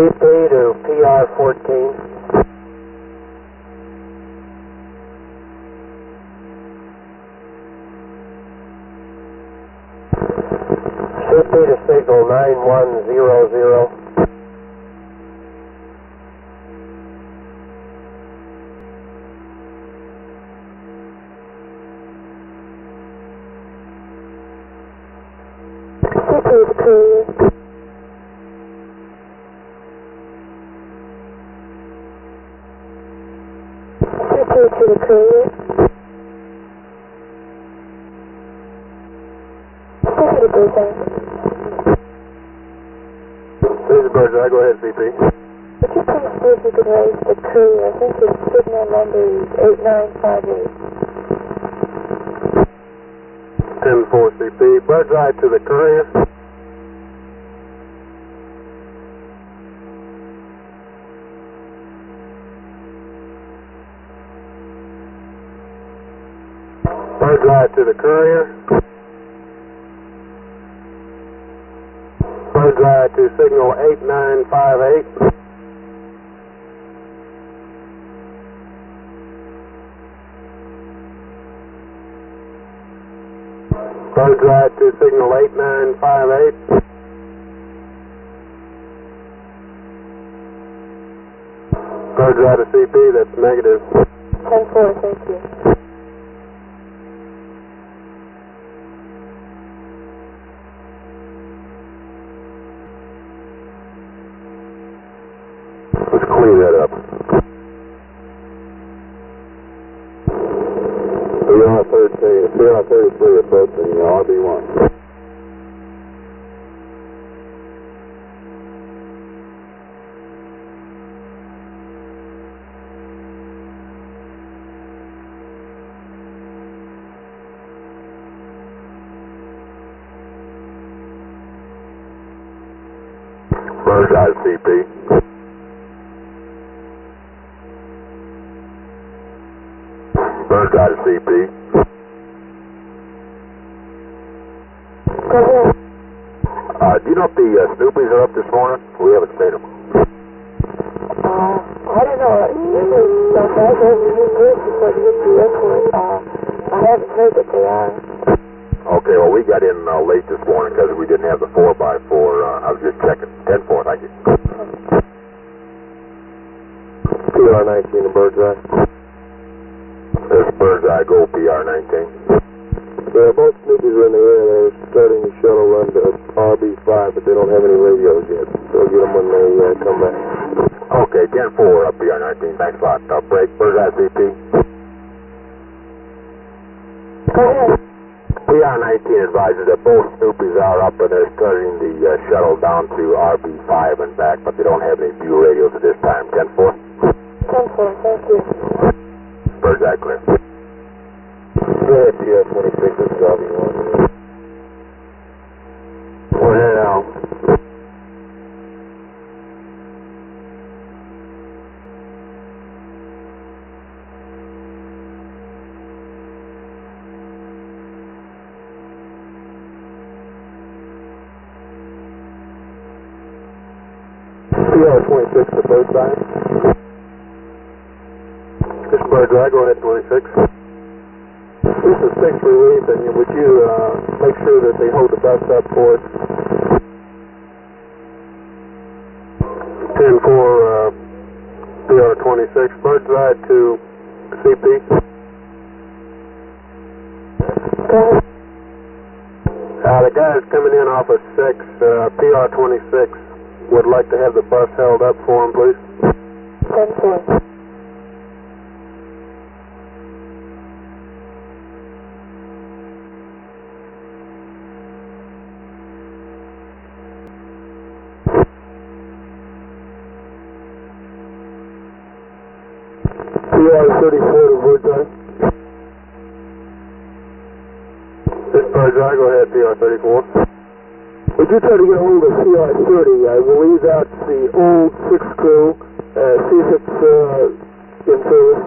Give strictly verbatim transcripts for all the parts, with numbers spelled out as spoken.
P to P R fourteen. C P to signal nine one zero zero. C P to courier. C P to the courier. C P to Bullseye. This is Birdseye, go ahead, C P. Would you please see if you could raise the courier? I think his signal number is eight nine five eight. ten four C P, Birdseye to the courier. Birdseye to the courier. Birdseye to signal eight nine five eight. Birdseye to signal eight nine five eight. Birdseye to C P, that's negative. ten four, thank you. Let's clean that up. P R thirteen, P R thirty-three approaching R B one. Birdseye C P. Birdseye to C P. Go ahead. Uh, do you know if the uh, Snoopies are up this morning? We haven't seen them. Uh, I don't know. Usually, the guys over here good before they get to the airport. Uh, I haven't heard that they are. Okay, well, we got in uh, late this morning because we didn't have the four by four. Uh, I was just checking. ten four, thank you. P R nineteen to Birdseye. This is Birdseye, go P R nineteen. Yeah, both Snoopies are in the air. They're starting the shuttle run to R B five, but they don't have any radios yet. So get them when they uh, come back. Okay, ten four up P R nineteen. Thanks a lot. Uh, break, Birdseye C P. Go ahead. P R nineteen advises that both Snoopies are up and they're starting the uh, shuttle down to R B five and back, but they don't have any view radios at this time. ten four? ten four, thank you. Birdseye clear. Go ahead, P R twenty-six, this is R B one. Go ahead, Al. P R twenty-six to Birdseye. This is Birdseye, go ahead, twenty-six. This is six relief, and would you uh, make sure that they hold the bus up for us? ten four, uh, P R twenty-six, Birdseye to C P. Go ahead. Uh, the guys coming in off of six, uh, P R twenty-six, would like to have the bus held up for them, please. ten four. P R thirty-four to Birdseye. This is Birdseye, go ahead, P R thirty-four. Would you try to get a hold of P R thirty? I will leave out the old six crew, uh, see if it's uh, in service.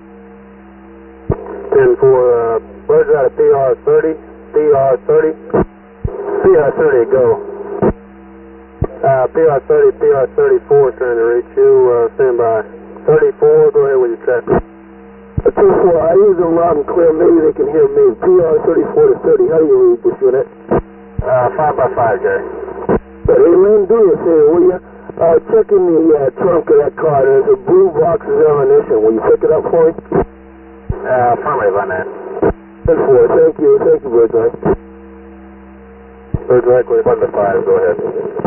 ten four, uh, Birdseye to P R thirty, P R thirty. P R thirty, go. Uh, Uh, P R thirty, P R thirty-four is trying to reach you. Uh, stand by. thirty-four, go ahead with your traffic. two four, I use them loud and clear. Maybe they can hear me. P R thirty-four to thirty. How do you read this unit? Uh, five by five, Gary. Hey, Lynn, do us here, will you? Uh, check in the uh, trunk of that car. There's a blue box of ammunition. Will you pick it up for me? Uh, affirmative on that. ten four, thank you. Thank you, Birdseye. Birdseye, clear. one to five, go ahead.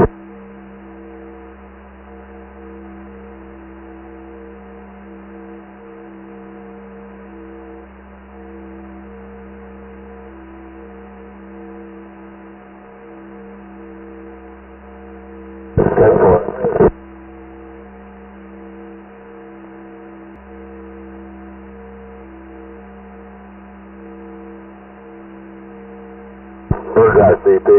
ten four. Birdseye, C P.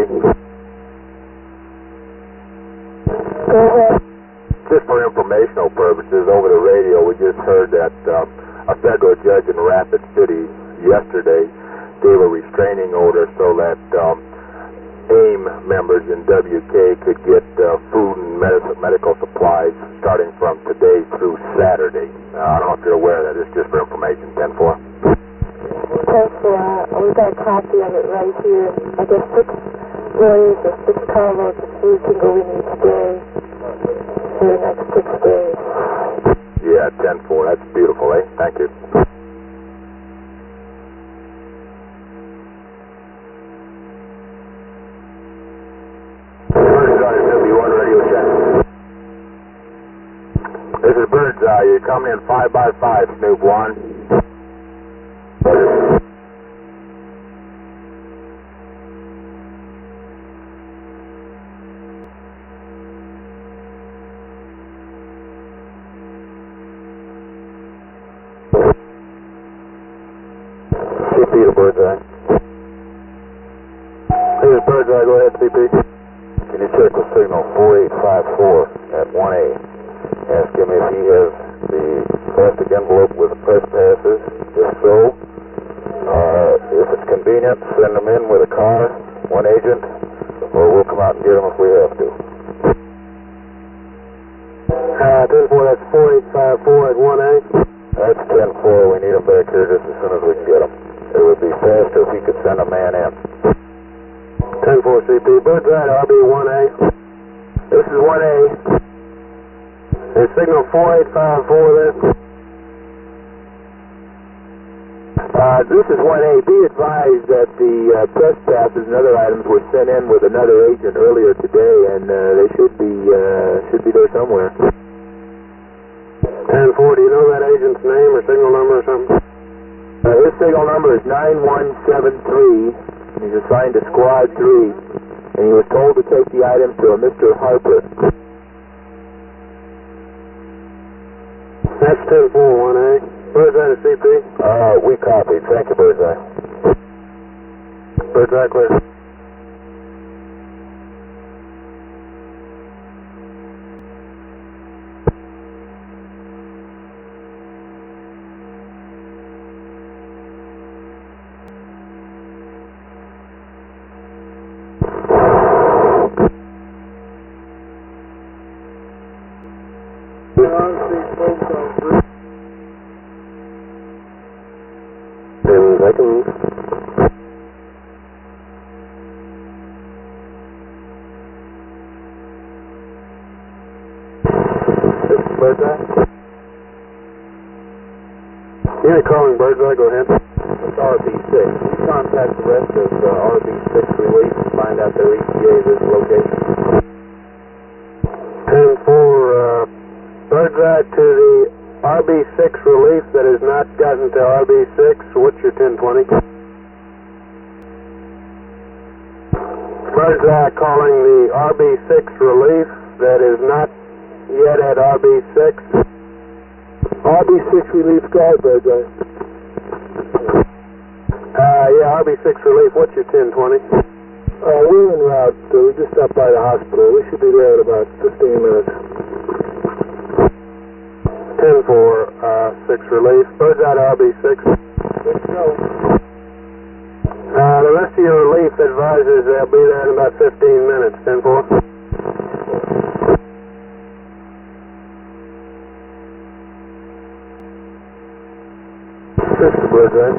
Go ahead. Just for informational purposes, over the radio, we just heard that um, a federal judge in Rapid City yesterday gave a restraining order so that um, AIM members in W K could get uh, food and medical, medical supplies starting from today through Saturday. Uh, I don't know if you're aware of that. It's just for information. ten four. ten four, uh, we got a copy of it right here. I guess six lawyers or six carloads of food can go in each day for the next six days. Yeah, ten four. That's beautiful, eh? Thank you. Birdseye, W one radio check. This is Birdseye. You're coming in five by five, Snoop one. C P to Birdseye. This is Birdseye. Go ahead, C P. Can you check the signal four eight five four at one A? Ask him if he has the plastic envelope with the press passes. If so, uh, if it's convenient, send them in with a car, one agent, or we'll come out and get them if we have to. Uh, ten four, that's four eight five four at one A. That's ten four. We need them back here just as soon as we can get them. It would be faster if we could send a man in. ten four C P. Birdseye, R B one A. This is one A. It's signal four eight five four there. Uh, this is one A. Be advised that the uh, press passes and other items were sent in with another agent earlier today, and uh, they should be uh, should be there somewhere. ten four, do you know that agent's name or signal number or something? Uh, his signal number is nine one seven three. He's assigned to Squad three, and he was told to take the items to a Mister Harper. That's ten four, one A. Birdseye to C P. Uh, we copied. Thank you, Birdseye. Birdseye, clear. Ten seconds. This is Birdseye. Unit calling Birdseye, go ahead. It's R B six. We contact the rest of uh, R B six Relief and find out their E T A of this location. ten four, uh, Birdseye to the R B six Relief that has not gotten to R B six. What's your ten twenty? Birdseye calling the R B six Relief that is not yet at R B six. R B six Relief, go ahead, Birdseye. Uh, yeah, R B six Relief, what's your ten twenty? Uh, we're en route. Uh, we just stopped by the hospital. We should be there in about fifteen minutes. ten four, uh, six Relief. Birdseye to R B six. Let's go. Uh, the rest of your relief advisors, they'll be there in about fifteen minutes. ten four. This is Birdseye.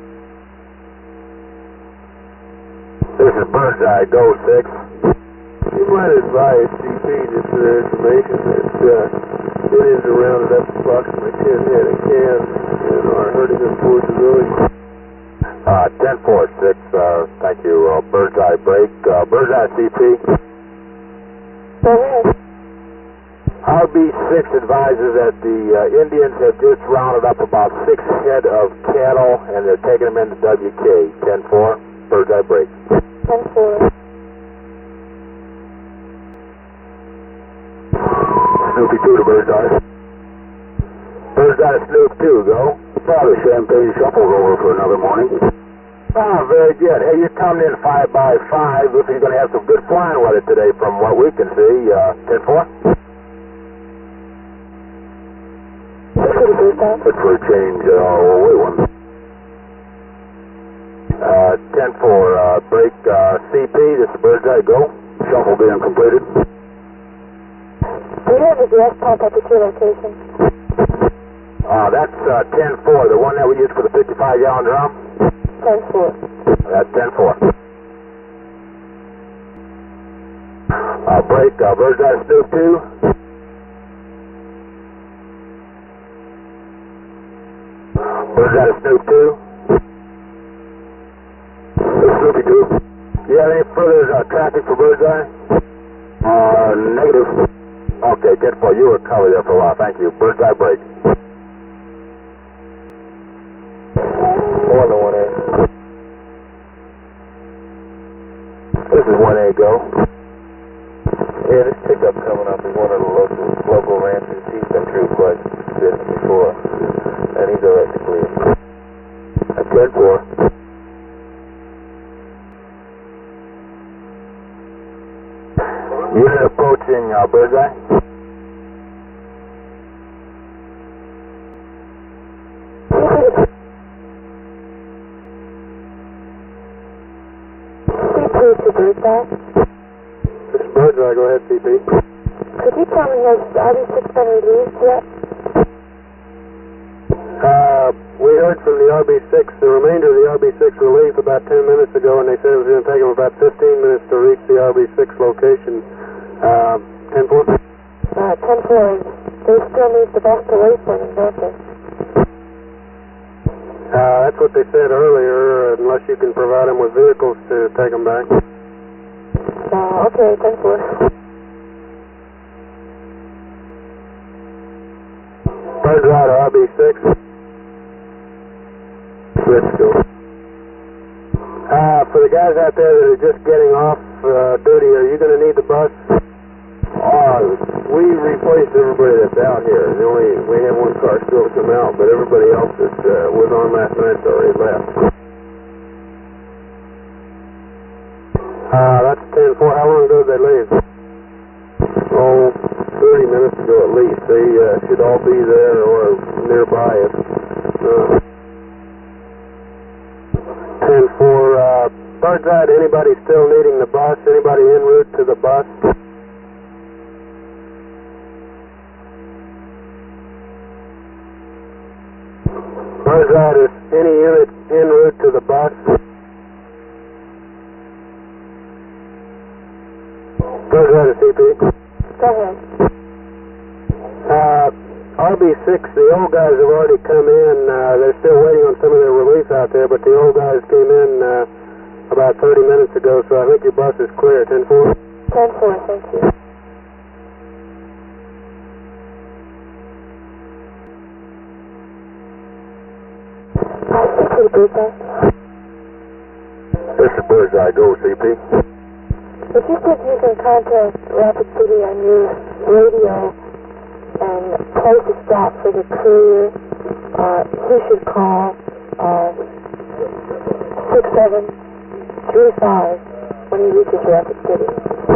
This is Birdseye, go six. You might advise C P just for their information that uh, Indians are rounded up approximately ten head of cans and are herding them towards the village. Uh, ten four six, uh, thank you, uh, Birdseye break. Uh, Birdseye C P. Go ahead. R B six advises that the uh, Indians have just rounded up about six head of cattle and they're taking them into W K. ten four, Birdseye break. ten four. Snoopy two to Birdseye. Birdseye Snoop two, go. Probably Champagne Shuffle's over for another morning. Ah, very good. Hey, you're coming in five by five. Looks like you're going to have some good flying weather today from what we can see. Uh, ten four? Pretty good, that. Look for a change, uh, we'll wait one. Uh, ten four, uh, break, uh, C P, this is Birdseye, go. Shuffle being completed. Do you have a gas pump up at your location? Uh, that's, uh, ten four, the one that we use for the fifty-five gallon drum? ten four. That's ten four. Uh, break, uh, Birdseye Snoop two. Birdseye Snoop two. Snoopy two. You have any further uh, traffic for Birdseye? Uh, negative. Okay, ten four, you were covered there for a while, thank you. Birdseye break. One to one A. This is one A, go. Yeah, this pickup coming up is one of the local local ranchers. He's been through quite a bit before, and he's already clear. That's ten four. Unit approaching uh, Birdseye. C P to Birdseye. This is Birdseye, go ahead, C P. Could you tell me, has R B six been released yet? Uh, we heard from the R B six, the remainder of the R B six relief about ten minutes ago, and they said it was going to take them about fifteen minutes to reach the R B six location. Uh, ten four? Uh, ten four. They still need the bus to wait for them, don't they? Uh, that's what they said earlier, unless you can provide them with vehicles to take them back. Uh, okay, ten four. Birdseye to R B six. Switch to. Uh, for the guys out there that are just getting off uh, duty, are you going to need the bus? Uh, we replaced everybody that's out here. The only, we have one car still to come out, but everybody else that uh, was on last night's already left. Uh, that's ten four. How long ago did they leave? Oh, thirty minutes ago at least. They uh, should all be there or nearby it. Uh, ten four, uh, Birdseye, anybody still needing the bus? Anybody en route to the bus? Birdseye, is any unit en route to the bus? Birdseye to C P. Go ahead. Uh, R B six, the old guys have already come in. Uh, they're still waiting on some of their relief out there, but the old guys came in uh, about thirty minutes ago, so I think your bus is clear. ten four? ten four, thank you. Uh, C P to Birdseye. This is Birdseye, go C P. If you could, you can contact Rapid City on your radio and place a stop for the courier. Uh, he should call uh, six seven three five when he reaches Rapid City.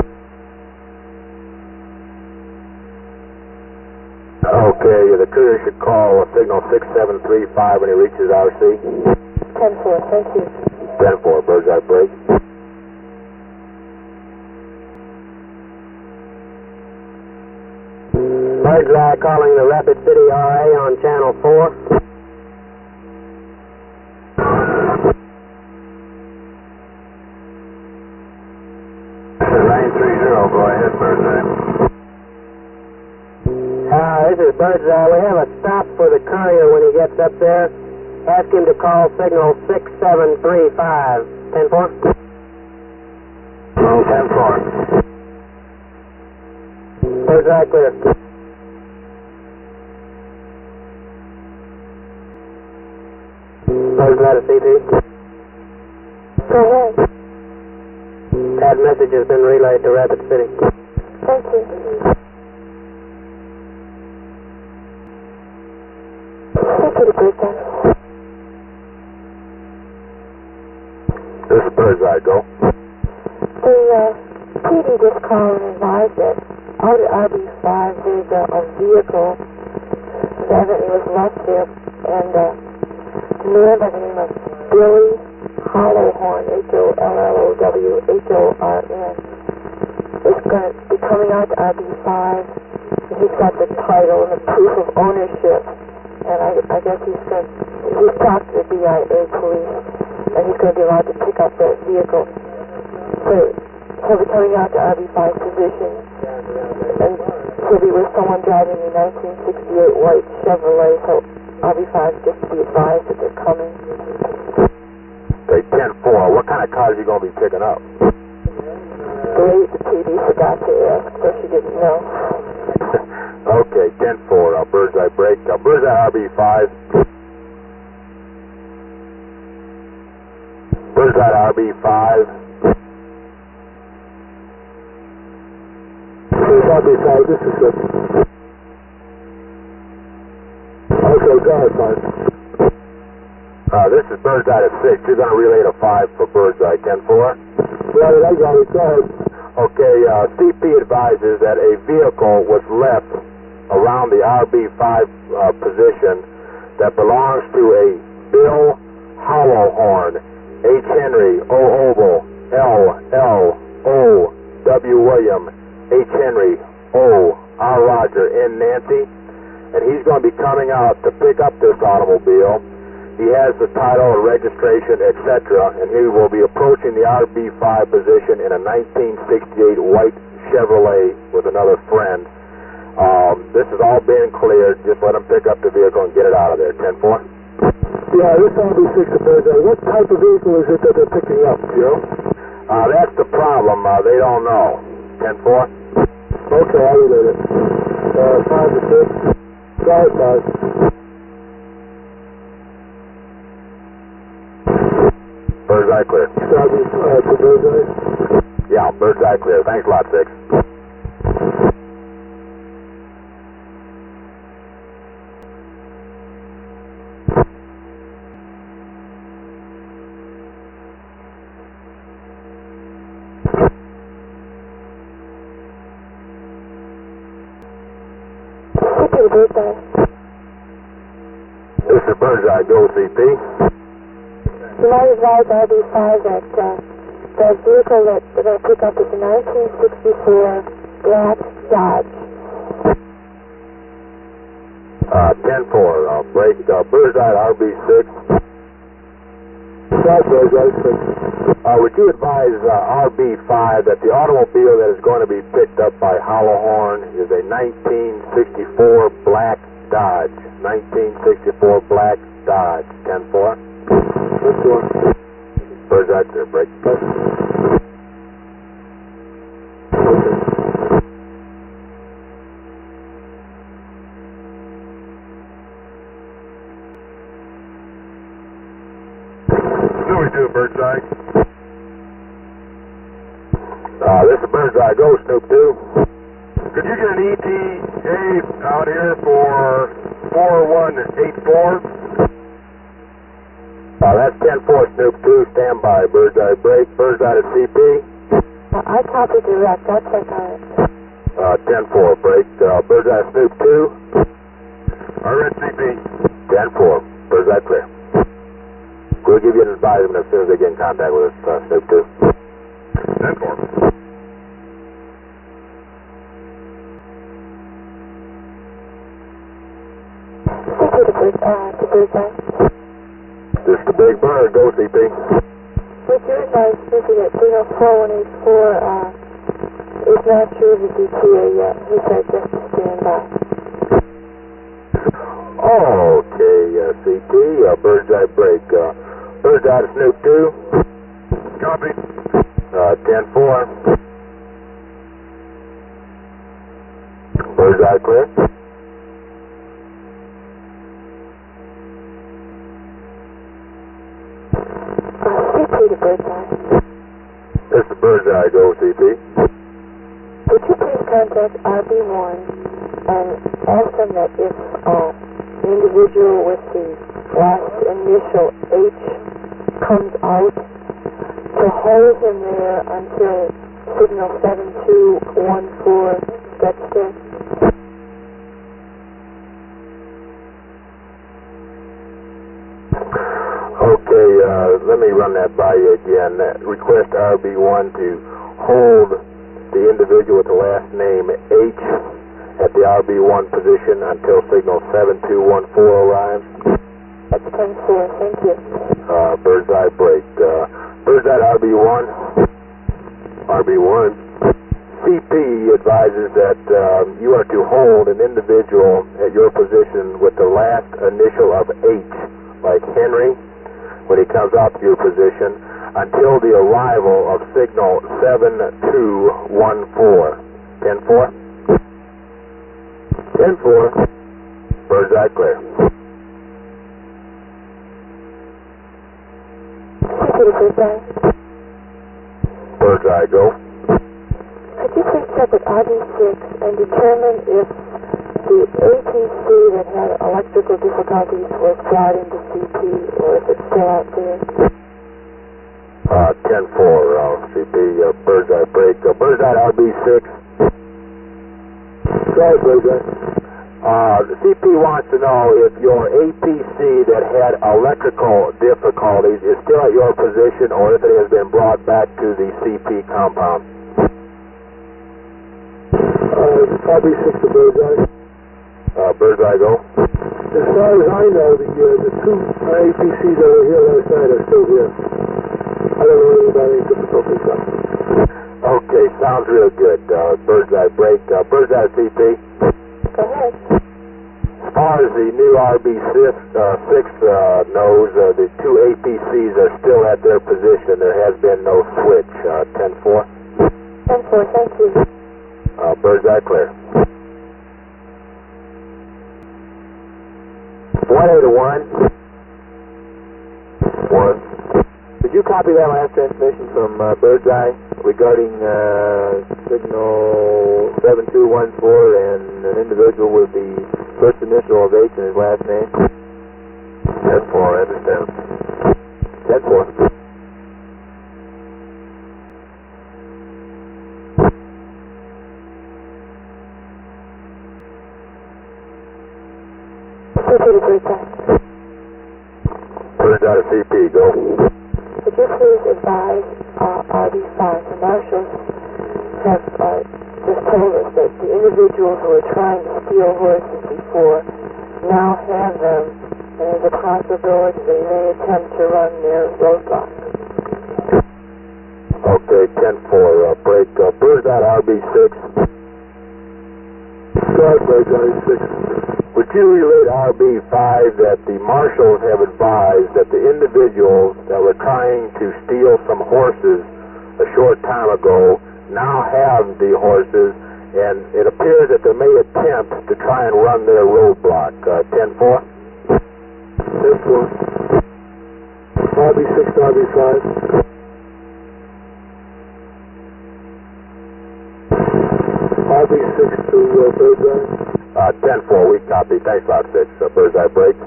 Okay, the courier should call a signal six seven three five when he reaches R C. ten four, thank you. ten four, Birdseye break. Birdseye calling the Rapid City R A on channel four. go ahead, Birdseye. Uh, this is Birdseye. We have a stop for the courier when he gets up there. Ask him to call signal six seven three five. ten four? ten four. Birdseye clear. Birdseye to C T. Go ahead. That message has been relayed to Rapid City. Thank you. Thank you, Birdseye. This is Birdseye, go. The uh, P D just called and advised that out at R B five there's a, a vehicle that evidently was left there, and uh, a man by the name of Billy Hollowhorn, H O L L O W H O R N, is going to be coming out to R B five, and he's got the title and the proof of ownership, and I, I guess he's going to, he's talked to the B I A police, and he's going to be allowed to pick up that vehicle. So he'll be coming out to R B five position, and he'll be with someone driving a nineteen sixty-eight white Chevrolet, so R B five just to be advised that they're coming. Okay, ten four. What kind of cars are you going to be picking up? Believe the P D forgot to ask, so she didn't know. Okay, ten four. Uh, Birdseye break. Uh, Birdseye R B five. Birdseye R B five. R B five, this is good. Okay, go ahead, Mark. Uh, this is Birdseye to six. You're going to relay to five for Birdseye, ten four. Yeah, I got it, go ahead. Okay, uh, C P advises that a vehicle was left around the R B five uh, position that belongs to a Bill Hollowhorn, H. Henry, O. Oval, L. L. O. W. William, H. Henry, O. R. Roger, N. Nancy, and he's going to be coming out to pick up this automobile. He has the title, registration, et cetera, and he will be approaching the R B five position in a nineteen sixty-eight white Chevrolet with another friend. Um, this has all been cleared. Just let him pick up the vehicle and get it out of there. ten four. Yeah, this R B six is Birdseye. What type of vehicle is it that they're picking up, Joe? Uh, that's the problem. Uh, they don't know. ten four. Okay, I'll relate it. Uh, five to six. Go ahead, five. Birdseye clear. R B uh, for Birdseye? Yeah, Birdseye clear. Thanks a lot, six. Thank you, Birdseye. This is Birdseye. Go, C P. You might advise R B five that uh, the vehicle that they're going to pick up is a nineteen sixty-four black Dodge. Uh, ten four. Uh, break. Uh, Birdseye R B six. Five, Birdseye, six. Uh, would you advise uh, R B five that the automobile that is going to be picked up by Hollowhorn is a nineteen sixty-four black Dodge? nineteen sixty-four black Dodge. ten four. That's the one. Birdseye clear. Break. Okay. Snoopy two, Birdseye. Uh, this is Birdseye. Go, Snoop two. Could you get an E T A out here for four one eight four? Uh, that's ten four, Snoop two. Stand by. Birdseye break. Birdseye to C P. Uh, I copied direct. I'll check on it. Uh, ten four, break. Uh, Birdseye Snoop two. I read C P. ten four. Birdseye clear. We'll give you an advisement as soon as they get in contact with us, uh, Snoop two. ten four. Thank you to, Bird, uh, to Birdseye. This is the Big Bird. Go, C P. Would you advise Snoopy that three oh four one eight four uh, is not sure of his E T A yet. He said just to stand by. Okay, uh, C T, uh, bird's eye break. Uh, bird's eye to Snoop two. Copy. Uh, ten four. Bird's eye clear. Uh, C P to bird's eye. This is bird's eye, go C P. Would you please contact R B one and ask them that if uh, the individual with the last initial H comes out, to hold him there until signal seven two one four gets there? Okay, uh, let me run that by you again. Uh, request R B one to hold the individual with the last name H at the R B one position until signal seven two one four arrives. That's ten four, thank you. Uh, bird's eye break. Uh, bird's eye R B one. R B one. C P advises that um, you are to hold an individual at your position with the last initial of H, like Henry, when he comes out to your position, until the arrival of signal seven two one four. ten four? ten four. Bird's eye clear. C P to bird's eye. Bird's eye go. Could you please check with R B six and determine if the A T C that had electrical difficulties was brought into C P or if it's still out there? Uh, ten four, uh, C P, uh, bird's eye break. Uh, bird's eye R B six. Sorry, bird's eye. Uh, the C P wants to know if your A P C that had electrical difficulties is still at your position or if it has been brought back to the C P compound. Uh, R B six to bird's eye. Uh, bird's eye go. As far as I know, the uh, the two A P Cs that were here last night are still here. I don't know anything about any difficulties. So. Okay, sounds real good. Uh, bird's eye break. Uh, bird's eye C P. Go ahead. As far as the new R B six, uh, six uh, knows, uh, the two A P Cs are still at their position. There has been no switch. Uh, ten four. ten four, thank you. Uh, bird's eye clear. one eight one. One. Did you copy that last transmission from uh, bird's eye regarding uh, signal seven two one four and an individual with the first initial of H in his last name? ten four, I understand. ten four. C P to bird's eye. Bird's eye to C P, go. Would you please advise uh, R B five? The marshals have uh, just told us that the individuals who were trying to steal horses before now have them, and there's a possibility they may attempt to run their roadblock. Okay, ten four, uh, break. Uh, bird's eye to R B six. Sorry, bird's eye six. Would you relate R B five that the marshals have advised that the individuals that were trying to steal some horses a short time ago now have the horses, and it appears that they may attempt to try and run their roadblock? Uh, ten four? ten four. R B six to R B five. R B six to uh, bird's eye. Uh, ten four, we copy. Thanks a lot, six. Uh, bird's eye break.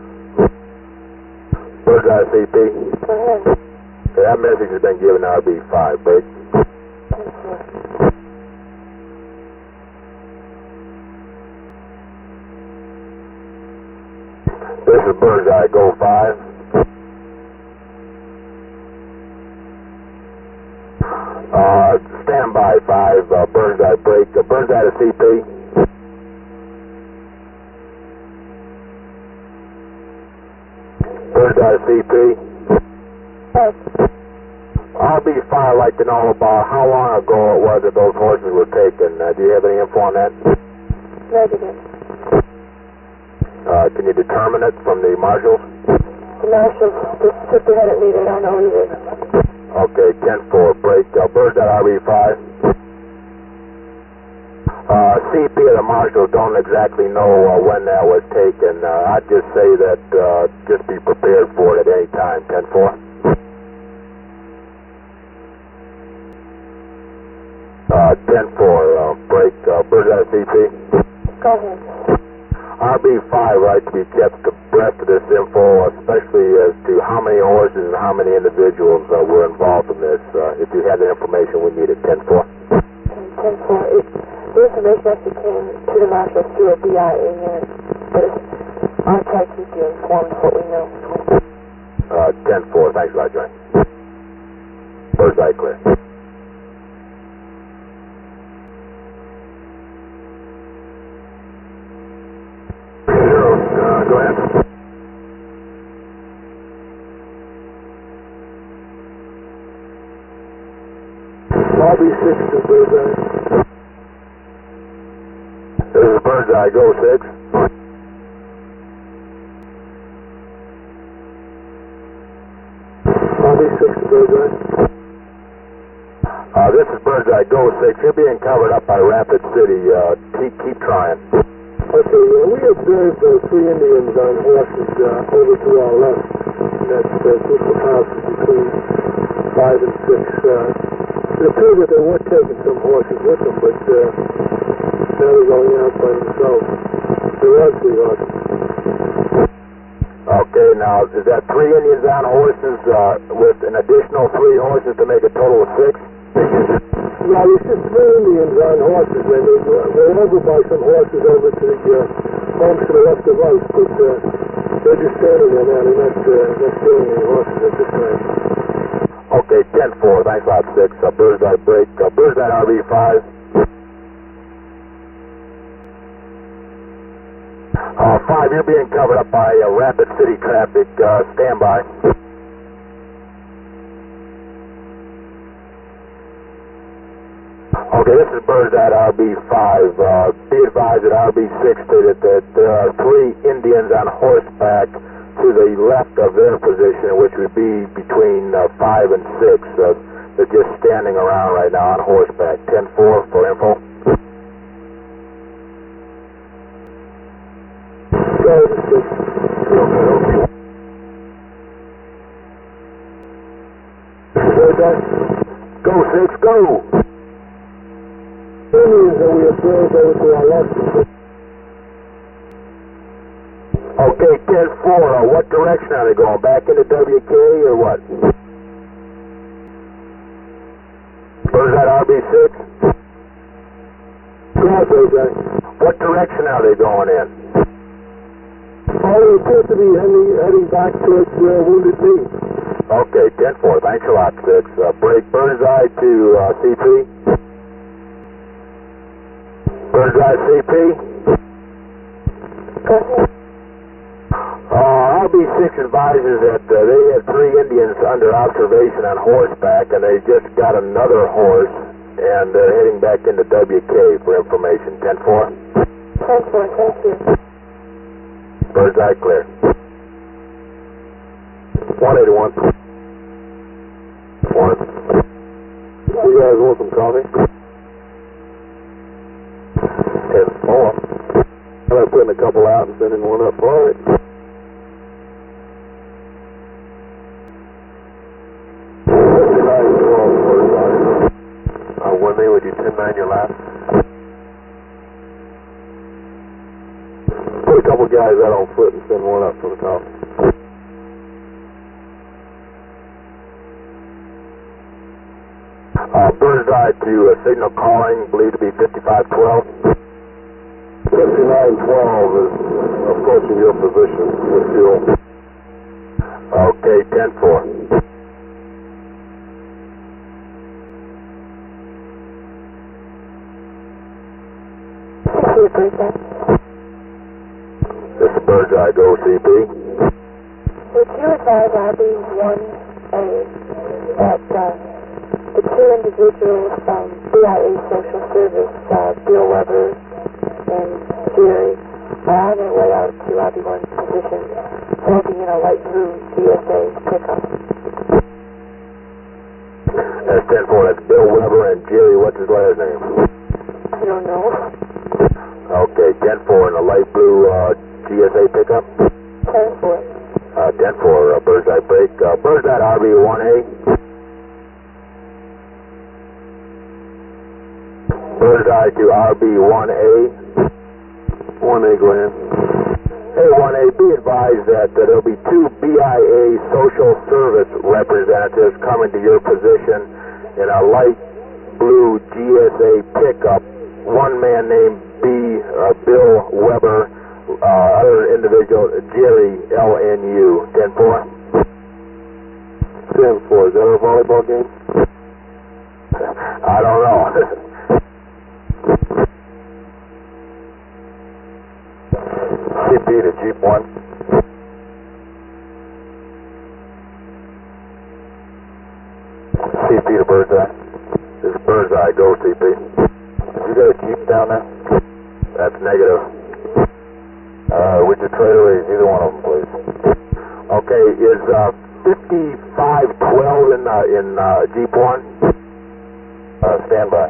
Bird's eye C P. Go ahead. Okay, that message has been given to R B five, break. ten four. This is bird's eye, go five. Uh, stand by five, uh, bird's eye break. Uh, bird's eye to C P. Bird's eye C P. Yes. R B five, I'd like to know about how long ago it was that those horses were taken. Uh, do you have any info on that? Negative. Uh, can you determine it from the marshals? The marshals just shook their head at me. They don't know either. Okay, ten four, break. Uh, Bird's at R B five. Uh, C P of the marshals don't exactly know uh, when that was taken. Uh, I'd just say that uh, just be prepared for it at any time, ten four. Uh, ten four, uh, break. Uh, Bird's at C P. Go ahead. R B five, right, to be kept abreast of this info, especially as to how many horses and how many individuals uh, were involved in this. Uh, if you had the information we needed, ten four. ten four. The information actually came to the marshals through a B I A unit, but I'll try to keep you informed of what we know. Uh, ten four, thanks a lot, Johnny. Bird's eye clear. Zero, uh, go ahead. R B six to Bird's Eye. This is Bird's Eye, go six. R B six to Bird's Eye. Uh, this is Bird's Eye, go six. You're being covered up by Rapid City. Uh, keep, keep trying. Okay, uh, we observed uh, three Indians on horses uh, over to our left. And that's uh, group of houses between five and six. Uh, it appeared that they were taking some horses with them, but uh, now they're going out by themselves. There are three horses. Okay, now, is that three Indians on horses uh, with an additional three horses to make a total of six? No, it's just three Indians on horses, and they, uh, they're over by some horses over to the uh, homes to the left of us, but uh, they're just standing there now. They're not, uh, not stealing any horses at this time. Okay, ten four, thanks a lot, six. Uh, Bird's Eye break. Uh, Bird's Eye R B five. Uh, five, you're being covered up by uh, Rapid City traffic. Uh, stand by. Okay, this is Bird's Eye R B five. Uh, be advised that R B six stated that there are three Indians on horseback to the left of their position, which would be between uh, five and six. Uh, they're just standing around right now on horseback. ten four for info. Go to six. Okay, okay. Bird's Eye. Go, six, go! Indians that we observed over to our left. Okay, ten four, uh, what direction are they going? Back into W K or what? Bird's Eye R B six? Go ahead, Bird's Eye. What direction are they going in? Oh, they appear to be heading, heading back towards uh, Wounded Knee. Okay, ten four, thanks a lot, six. Uh, break Bird's Eye to uh, C P. Bird's Eye C P. Go ahead. Uh, R B six advises that uh, they have three Indians under observation on horseback, and they just got another horse, and they're heading back into W K for information. ten four. ten four, thank you. Bird's Eye clear. one eighty-one. One. You guys want some coffee? ten four. I'm putting a couple out and sending one up. All right. fifty-nine twelve, Bird's Eye. Uh, one day, would you ten nine your last? Put a couple guys out on foot and send one up for the coffee. Uh, Bird's Eye to uh, signal calling, believed to be fifty-five twelve. fifty-nine twelve is approaching your position with fuel. Okay, ten four. Thank you, Bird's Eye. This is Bird's Eye, go C P. Would you advise R B one A that uh, the two individuals from B I A Social Service, uh, Bill Weber and Jerry, are on their way out to R B one position, holding in a light blue G S A pickup. That's ten four, that's Bill Weber and Jerry, what's his last name? I don't know. Okay, ten four in a light blue uh, G S A pickup? ten four. Uh, ten four, uh, Birdseye break. Uh, Birdseye R B one A. Birdseye to R B one A. one A, go ahead. Hey, one A, be advised that uh, there'll be two B I A social service representatives coming to your position in a light blue G S A pickup. One man named B, uh, Bill Weber, uh, other individual, Jerry, L N U. ten four? ten four, is that our volleyball game? I don't know. C P to Jeep one. C P to Birdseye. This is Birdseye, go C P. You got a Jeep down there? That's negative. Uh, with the trailer, either one of them, please. Okay, is uh, fifty-five twelve in uh, in uh, Jeep one? Uh, standby.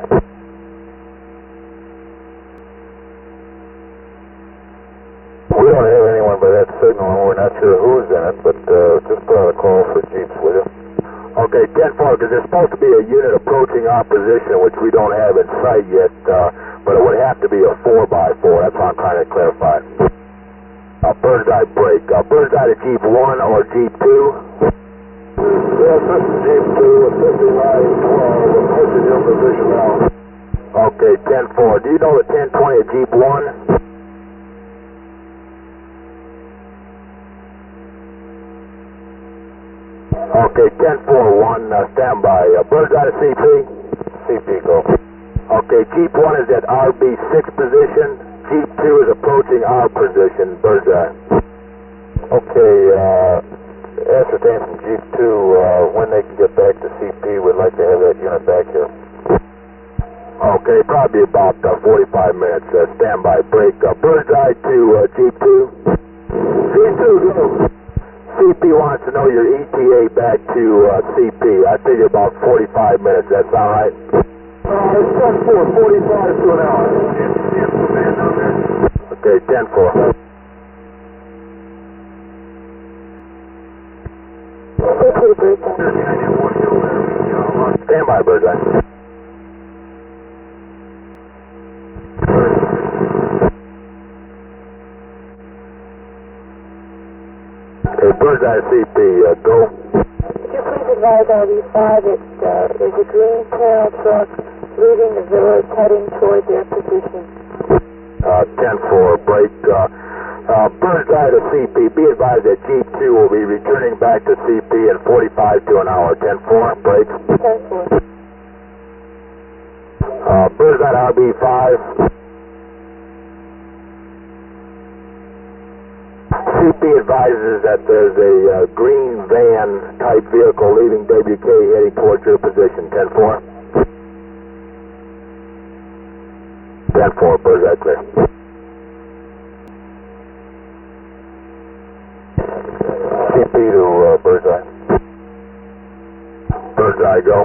We don't have anyone by that signal, and we're not sure who's in it, but uh, just put out a call for Jeeps, will you? Okay, ten four, because there's supposed to be a unit approaching our position, which we don't have in sight yet, uh, but it would have to be a four by four. That's what I'm trying to clarify. Uh, Birdseye break. Uh, Birdseye to Jeep one or Jeep two? Yes, this is Jeep two with fifty-nine twelve, approaching your position now. Okay, ten four. Do you know the ten twenty at Jeep one? Okay, ten four one, uh, standby. Uh, Birdseye to C P? C P, go. Okay, Jeep one is at R B six position. Jeep two is approaching our position. Birdseye. Okay, uh, ascertain from Jeep two uh, when they can get back to C P. We'd like to have that unit back here. Okay, probably about uh, forty-five minutes. Uh, standby break. Uh, Birdseye to uh, Jeep two. Jeep two, go. C P wants to know your E T A back to uh, C P. I figure about forty-five minutes. That sound right? Uh, it's ten four, forty-five to an hour. Okay, ten four. Stand by, Birdseye. Okay, Birdseye C P, uh, go. Could you please advise R B five that uh, there's a green panel truck leaving the village heading toward their position? Uh, ten four, break. Uh, uh, Birdseye to C P. Be advised that Jeep two will be returning back to C P in forty-five to an hour. ten four, break. ten four. Uh, Birdseye to R B five. C P advises that there's a uh, green van type vehicle leaving W K heading towards your position. ten four. ten four, Birdseye clear. C P to uh, Birdseye. Birdseye, go.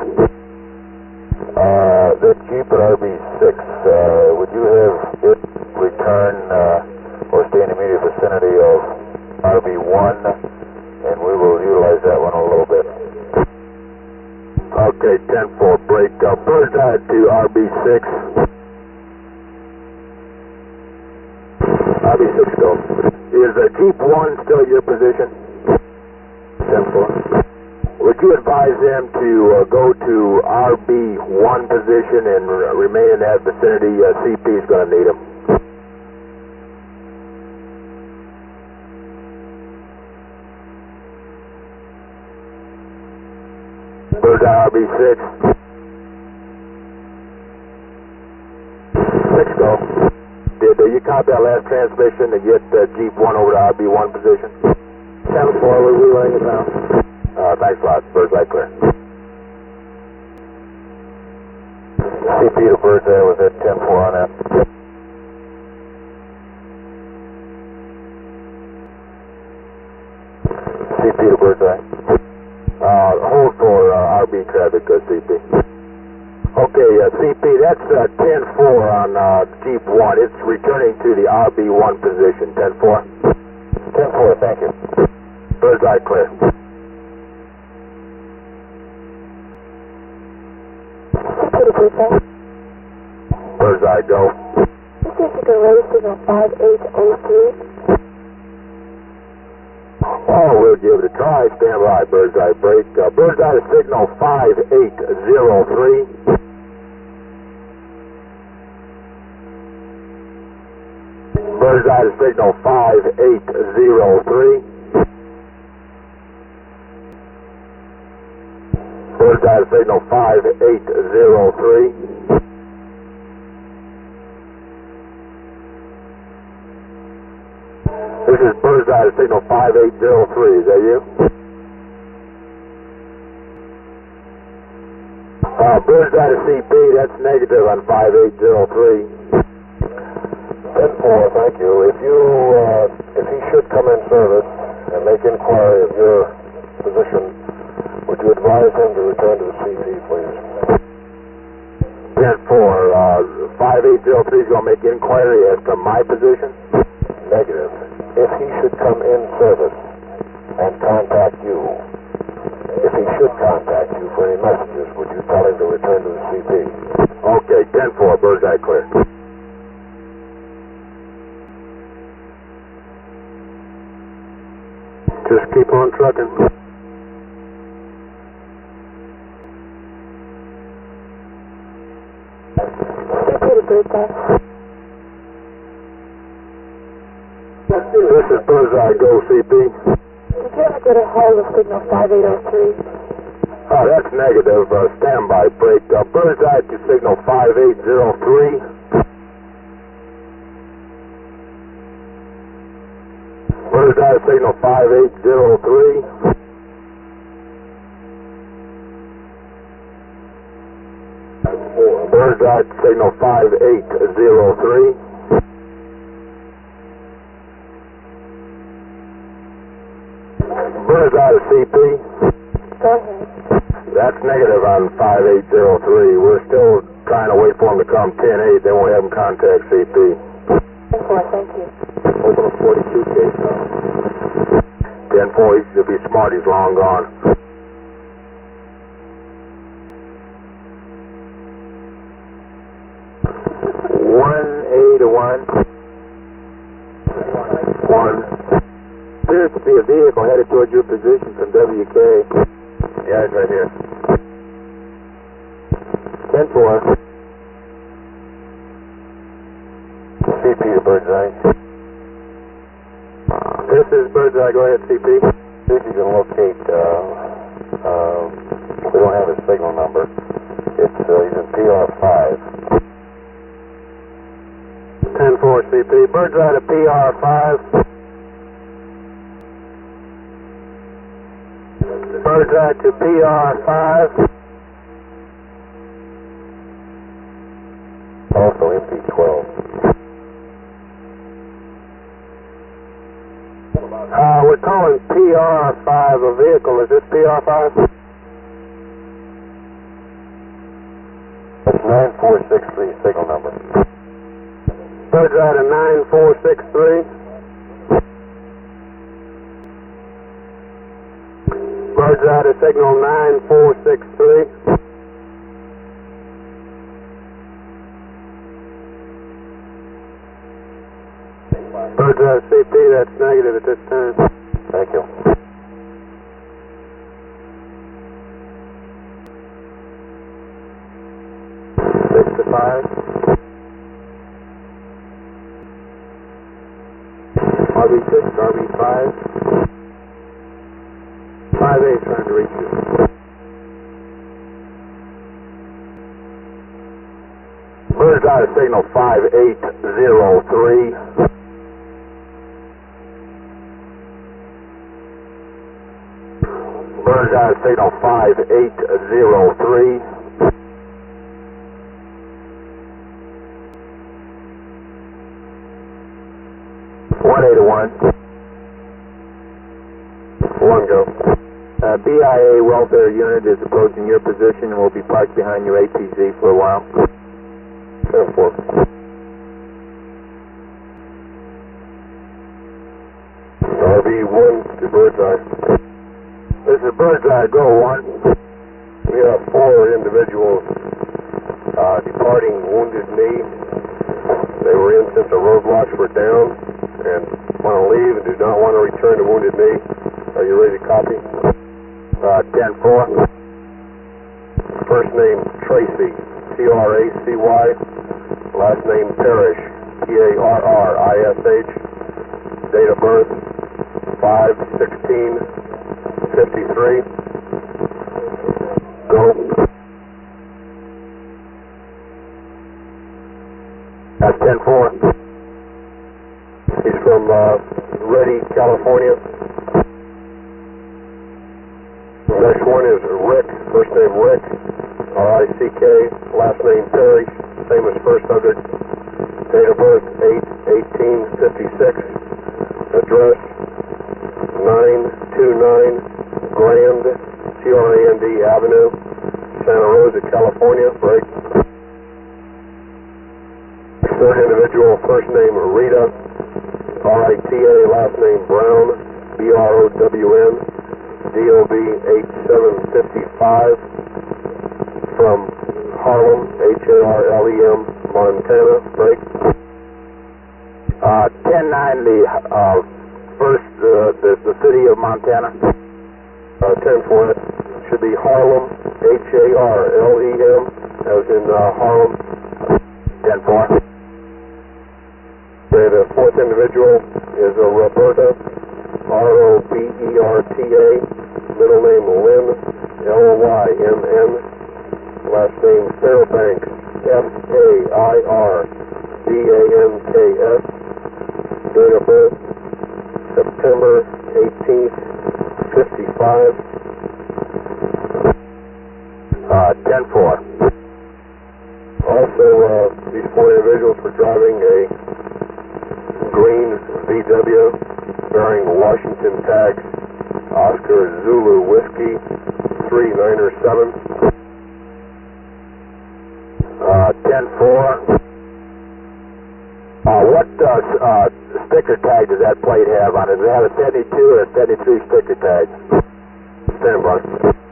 Uh, the Jeep at R B six, uh, would you have it return uh, or stay in the immediate vicinity of R B one, and we will utilize that one a little bit. Okay, ten four, break. Uh, Birdseye to R B six. R B six, go. Is uh, Jeep one still your position? ten four. Would you advise them to uh, go to R B one position and r remain in that vicinity? Uh, C P is going to need them. Birdseye R B six. six, go. Did uh, you copy that last transmission to get uh, Jeep one over to R B one position? ten four, we're relaying it now. Uh, thanks a lot. Birdseye clear. C P to Birdseye was at ten four on that. C P to Birdseye. Uh, hold for uh, R B traffic, uh, C P. Okay, uh, C P, that's uh, ten four on uh, Jeep one. It's returning to the R B one position. ten four. ten four, thank you. Birdseye clear. Computer Birdseye. Birdseye go. This is the radio signal five eight oh three. Oh, we'll give it a try. Stand by, Birdseye break. Uh, Birdseye to signal five eight oh three. Birdseye to signal five eight oh three. Birdseye to signal five eight oh three. This is Birdseye to signal five eight oh three. Is that you? Uh, Birdseye to C P, that's negative on five eight oh three. ten four, thank you. If you, uh, if he should come in service and make inquiry of your position, would you advise him to return to the C P, please? ten four, uh, five eight oh three is going to make inquiry as to my position? Negative. If he should come in service and contact you, if he should contact you for any messages, would you tell him to return to the C P? Okay, ten four, Birdseye clear. Just keep on trucking. Computer Birdseye. This is Birdseye go, C P. Did you ever get a hold of signal five eight oh three? Oh, that's negative. Uh, standby break. Uh, Birdseye to signal five eight oh three. Birdseye to signal five eight oh three. Birdseye to signal five eight oh three. Birdseye to C P. Go ahead. That's negative on five eight oh three. We're still trying to wait for him to come ten eight, then we'll have him contact C P. ten four, thank you. Open a forty-two case now. ten four, he should be smart, he's long gone. one eight to one. one. Appears to be a vehicle headed towards your position from W K. Yeah, it's right here. ten four. C P to Birdseye. This is Birdseye. Go ahead, C P. See if you can locate, uh, uh, we don't have his signal number. It's, uh, he's in P R five. ten four, C P. Birdseye to P R five. Birdseye to P R five. Also M P twelve. Uh, we're calling P R five a vehicle. Is this P R five? That's nine four six three signal number. Birdseye to nine four six three. Birdseye to signal nine four six three. Birdseye to C P, that's negative at this time. Thank you. Six to five. R B six, R B five. five eight trying to reach you. Birdseye to signal five eight oh three. Birdseye to signal five eight oh three. Tango. Uh, B I A welfare unit is approaching your position and will be parked behind your A T Z for a while. ten four. R B one to Birdseye. This is Birdseye, go one. We have four individuals uh, departing Wounded Knee. They were in since the roadblocks were down and want to leave and do not want to return to Wounded Knee. Are you ready to copy? Uh, ten four. First name Tracy, T R A C Y. Last name Parrish, P A R R I S H. Date of birth five sixteen fifty-three. Go. That's ten four. He's from uh, Ready, California. Next one is Rick, first name Rick, R I C K, last name Perry, same as first subject. Date of birth eight eighteen fifty-six. Address nine two nine Grand, G R A N D Avenue, Santa Rosa, California. Break. Third individual, first name Rita, R I T A, last name Brown, B R O W N, D O B eight seven five, from Harlem, H A R L E M, Montana. Break. Uh, ten nine, the uh, first, uh, the, the city of Montana. Uh, ten four, should be Harlem, H A R L E M, as in uh, Harlem. ten four. Okay, the fourth individual is a Roberta, R O B E R T A, middle name Lynn, L Y N N, last name Fairbanks, F A I R B A N K S, date of birth September eighteenth, fifty-five. Uh, ten four. Also, uh, these four individuals were driving a green V W bearing Washington tags, Oscar Zulu Whiskey three niner seven. Uh, ten four. Uh, what uh, uh, sticker tag does that plate have on it? Does it have a seventy-two or a seventy-three sticker tag? Stand by.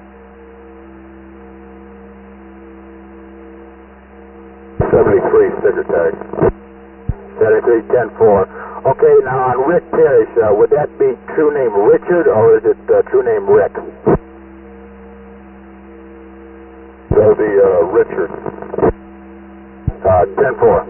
seventy-three sticker tag. seventy-three ten four. Okay, now on Rick Parrish, uh, would that be true name Richard or is it uh, true name Rick? That would be uh, Richard. Uh, ten four.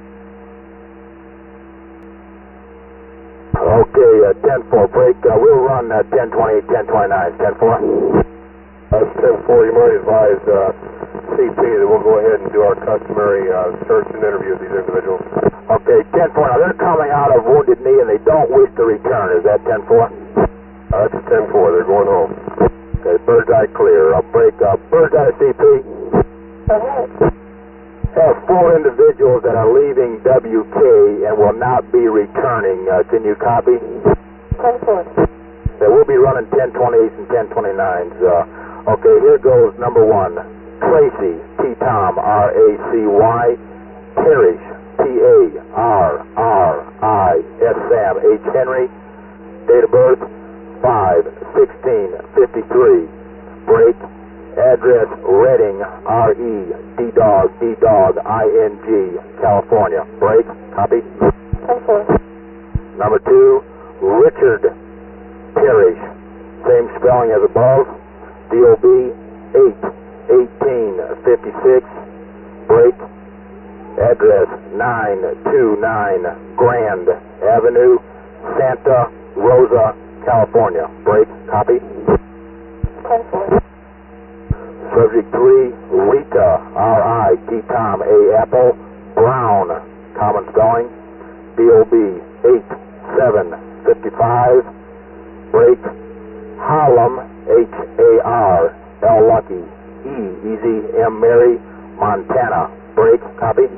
Okay, uh, ten four break. Uh, we'll run uh, ten twenty, ten twenty-nine. ten four. That's ten four. You might advise uh, C P that we'll go ahead and do our customary uh, search and interview of these individuals. Okay, ten four. Now they're coming out of Wounded Knee and they don't wish to return. Is that ten four? Uh, that's ten four. They're going home. Okay, Birdseye clear. I'll break up. Birdseye C P. Ahead. Have four individuals that are leaving W K and will not be returning. Uh, can you copy? ten four. Okay, we'll be running ten twenties and ten twenty-nines. Uh, okay, here goes number one. Tracy, T Tom, R A C Y. Parrish, P A R R I S Sam, H Henry. Date of birth five sixteen fifty-three. Break. Address Redding, R E D Dog, D Dog, I N G, California. Break. Copy. ten four. Number two, Richard Parrish. Same spelling as above. D O B eight eighteen fifty-six. Break. Address nine two nine Grand Avenue, Santa Rosa, California. Break. Copy. ten four. Subject three, Rita, R I T Tom, A Apple, Brown, common spelling, D O B eight seven fifty-five. Break. Harlem, H A R L Lucky, E, Easy, M Mary, Montana. Break. Copy.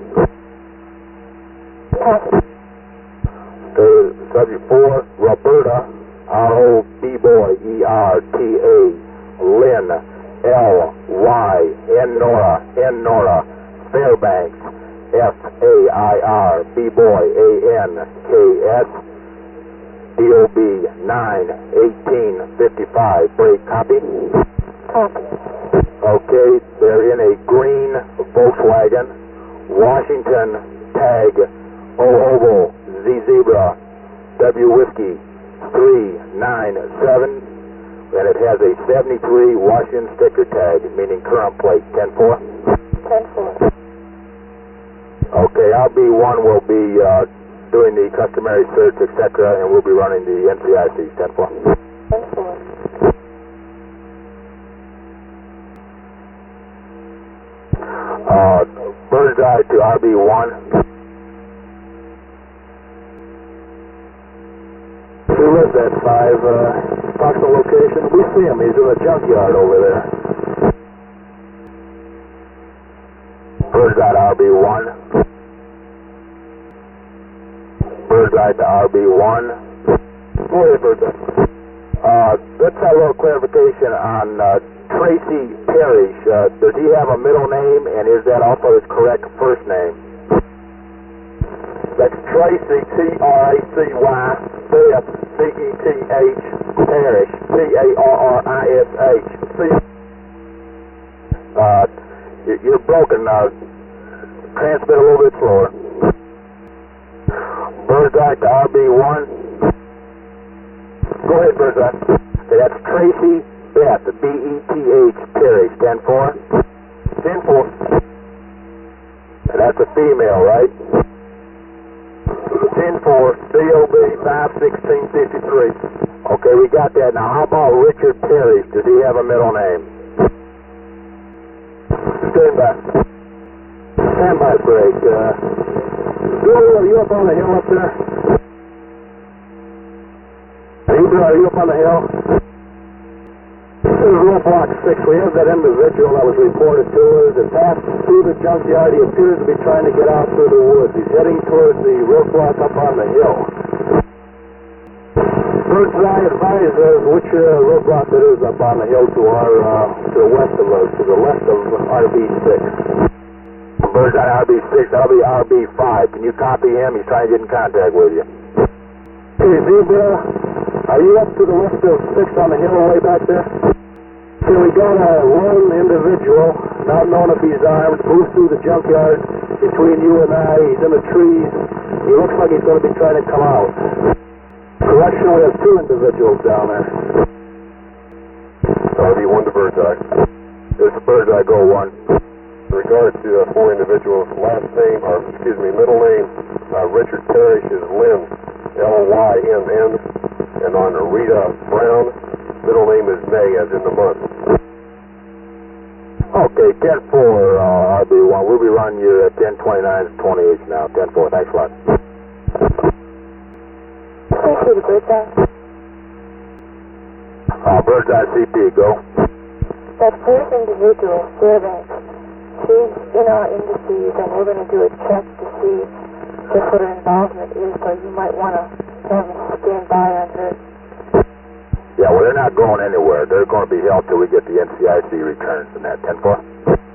Pass. Okay, subject four, Roberta, R O B boy, E R T A, Lynn, L Y, N Nora, N Nora, Fairbanks, F A I R, B boy, A N K S, D O B nine eighteen fifty-five. Break, copy? Copy. Okay, they're in a green Volkswagen, Washington tag, O oval, Z zebra, W whiskey, three nine seven, and it has a seventy-three Washington sticker tag, meaning current plate, ten four? ten four. Okay, R B one will be uh, doing the customary search, et cetera, and we'll be running the N C I Cs, ten four? ten four. Uh, bird's eye to R B one. Who lives at five, uh, approximate location? We see him, he's in the junkyard over there. Bird's eye to R B one. Bird's eye to R B one. Go ahead, bird's eye. Uh, let's have a little clarification on uh, Tracy Parrish. Uh, does he have a middle name, and is that also his correct first name? That's Tracy, T R A C Y, Beth, B E T H, Parrish, P A R R I S H. Uh, you're broken. Uh, transmit a little bit slower. Bird's eye to R B one. Go ahead, bird's eye. Okay, that's Tracy Beth, B E T H, Parrish, ten four? ten four. And that's a female, right? ten four, D O B five sixteen fifty-three. Okay, we got that. Now, how about Richard Parrish? Does he have a middle name? Stand by. Stand by break. Uh, Bill, are you up on the hill up there? Are you, are you up on the hill? This is roadblock six. We have that individual that was reported to us that passed through the junkyard. He appears to be trying to get out through the woods. He's heading towards the roadblock up on the hill. Bird's eye advises which uh, roadblock it is up on the hill to our uh, to the west of us, to the left of R B six. Bird's eye R B six, that'll be R B five. Can you copy him? He's trying to get in contact with you. Hey, Zebra, are you up to the west of six on the hill way back there? So we got a lone individual, not known if he's armed, moved through the junkyard between you and I. He's in the trees. He looks like he's going to be trying to come out. Correction, we have two individuals down there. R B one to bird's eye. This is bird's eye, go one. In regard to uh, four individuals, last name, or excuse me, middle name, uh, Richard Parrish is Lynn, L Y N N, and on Rita Brown, middle name is May, as in the month. Okay, ten four, uh, R B one. We'll be running you at ten twenty-nine to twenty-eight now. ten four, thanks a lot. Appreciate it, bird's eye. Uh, bird's eye C P, go. That first individual, Fairbanks, she's in our indices, and we're going to do a check to see just what her involvement is, so you might want to have a stand by on her. Yeah, well, they're not going anywhere. They're going to be held till we get the N C I C returns from that. ten four?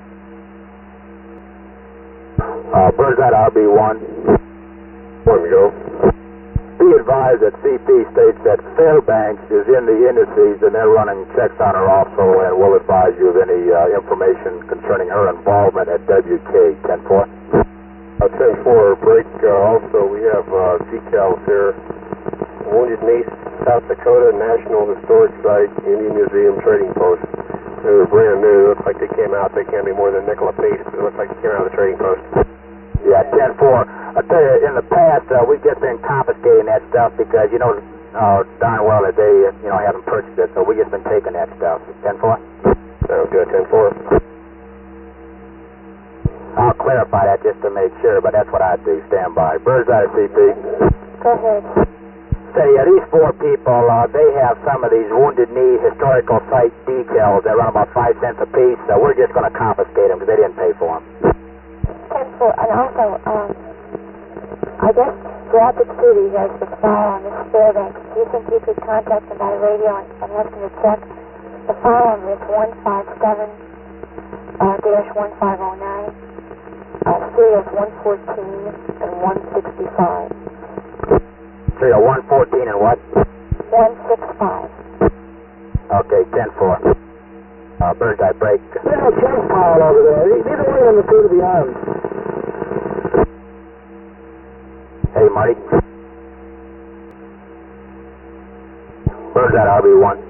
Uh, bird's eye R B one. One to go. Be advised that C P states that Fairbanks is in the indices, and they're running checks on her also, and we'll advise you of any uh, information concerning her involvement at W K. ten four? Uh, ten four, break. Uh, also, we have uh, decals here. Wounded Knee, South Dakota National Historic Site, Indian Museum Trading Post. They were brand new. It looks like they came out. They can't be more than a nickel a piece. It looks like they came out of the trading post. Yeah, ten four. I tell you, in the past, uh, we've just been confiscating that stuff because, you know, uh, darn well that they, uh, you know, haven't purchased it, so we've just been taking that stuff. ten four? Sounds good, ten four. I'll clarify that just to make sure, but that's what I do. Stand by. Bird's eye C P. Go ahead. Say, uh, these four people, uh, they have some of these Wounded Knee historical site decals that run about five cents a piece, so we're just going to confiscate them because they didn't pay for them. ten four, and also, um, I guess Rapid City has the file on this Fairbanks. Do you think you could contact them by radio and, and ask them to check? The file on this one five seven dash one five oh nine, uh, serials one fourteen and one sixty-five. Serial one fourteen and what? one sixty-five. Okay, ten four. Uh, Birds Eye break. There's a junk pile over there. Neither one of them appear to be armed. Hey, Marty. Birds Eye R B one.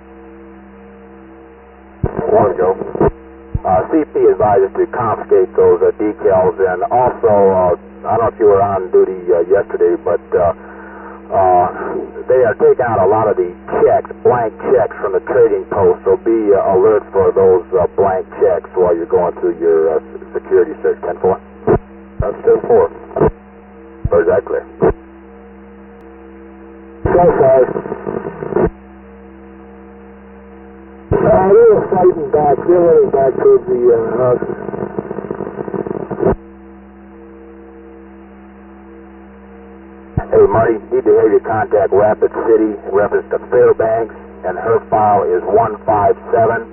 One go. Uh, C P advises to confiscate those uh, decals, and also, uh, I don't know if you were on duty uh, yesterday, but uh, uh, they are taking out a lot of the checks, blank checks from the trading post, so be uh, alert for those uh, blank checks while you're going through your uh, security search. ten four. That's ten four. Or is that clear? So far. Uh, we were fighting back. We were running back towards the uh, houses. Hey, Marty, need to have you contact Rapid City in reference to Fairbanks, and her file is one five seven,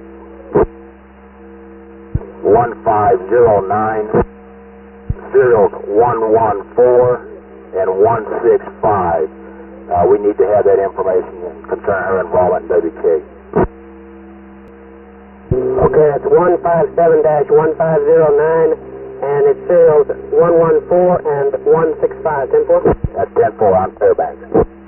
one five zero nine, serials one one four, and one six five. Uh, we need to have that information concerning her involvement in W K. Okay, it's one five seven dash one five zero nine, and it's serials one one four and one six five. ten four? That's ten four on Fairbanks.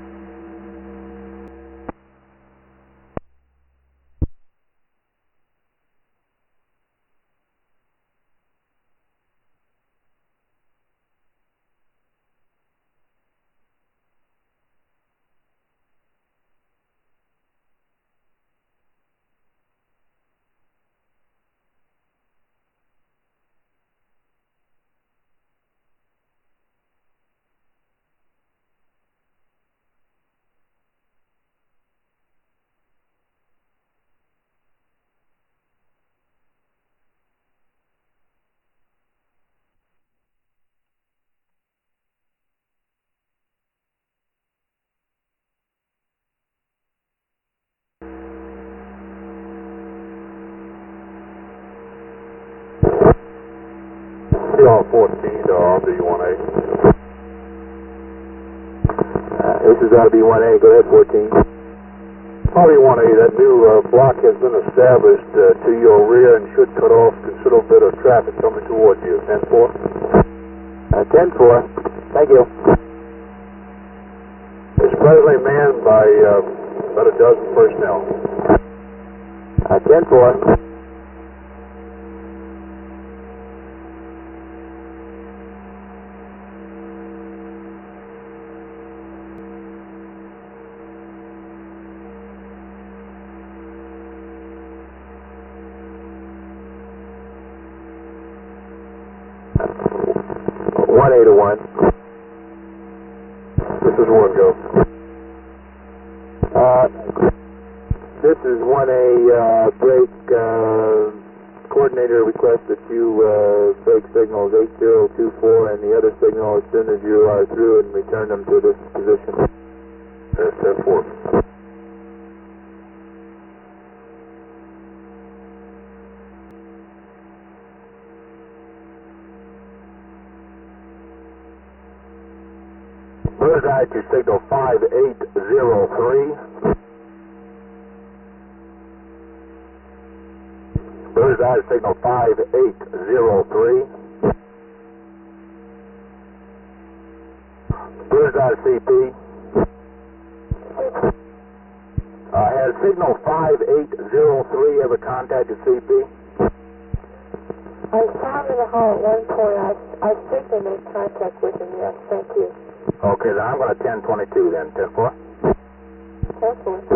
Serial fourteen to R B one A. Uh, this is R B one A. Go ahead, fourteen. R B one A, that new uh, block has been established uh, to your rear and should cut off considerable bit of traffic coming toward you. ten four. Uh, ten four. Thank you. It's presently manned by uh, about a dozen personnel. Uh, ten four. One eight to one. This is one go. Uh, this is one A uh, break. Uh, coordinator requests that you uh, break signals eight zero two four and the other signal as soon as you are through and return them to this position. That's ten four. Birds Eye to signal five eight zero three. Birds Eye to signal five eight zero three. Birds Eye C P. Uh, has signal five eight zero three ever contacted C P? I saw him in the hall at one point. I, I think they made contact with him, yes. Thank you. Okay, then I'm going to ten twenty-two then, ten four. Okay.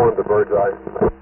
one to Birdseye.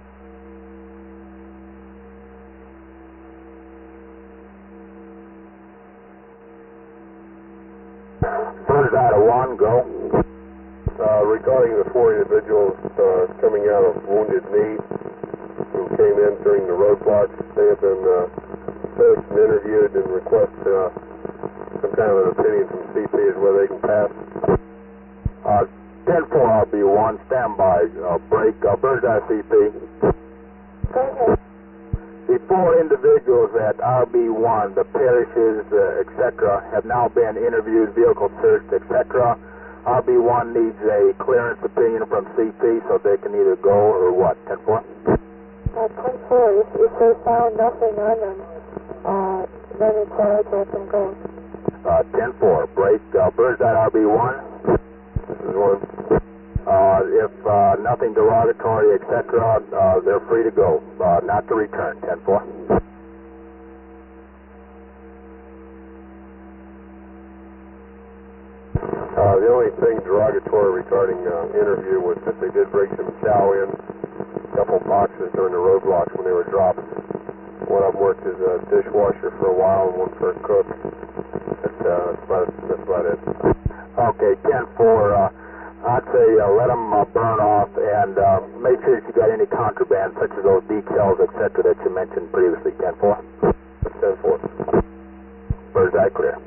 Birdseye to one, go. Uh, regarding the four individuals uh, coming out of Wounded Knee who came in during the roadblocks, they have been uh, searched and interviewed and request uh, some kind of an opinion from C P as whether they can pass. Uh, ten four R B one, stand by, uh, break, uh, Birdseye C P. Go ahead. The four individuals at R B one, the parishes, uh, et cetera, have now been interviewed, vehicle searched, et cetera. R B one needs a clearance opinion from C P so they can either go or what, ten four? Uh, ten four, if, if they found nothing on them, uh, then it's all right to let them go. Uh, ten four, break, uh, Birdseye R B one. This is one. Uh, if uh, nothing derogatory, et cetera, uh, they're free to go, uh, not to return, ten four. Uh, the only thing derogatory regarding uh, interview was that they did bring some chow in, a couple boxes during the roadblocks when they were dropped. One of them worked as a dishwasher for a while and one for a cook. That's, uh, that's, about, that's about it. Okay, ten four, uh, I'd say uh, let them uh, burn off and uh, make sure that you got any contraband such as those decals, et cetera, that you mentioned previously, ten four. That's ten four. Birdseye clear.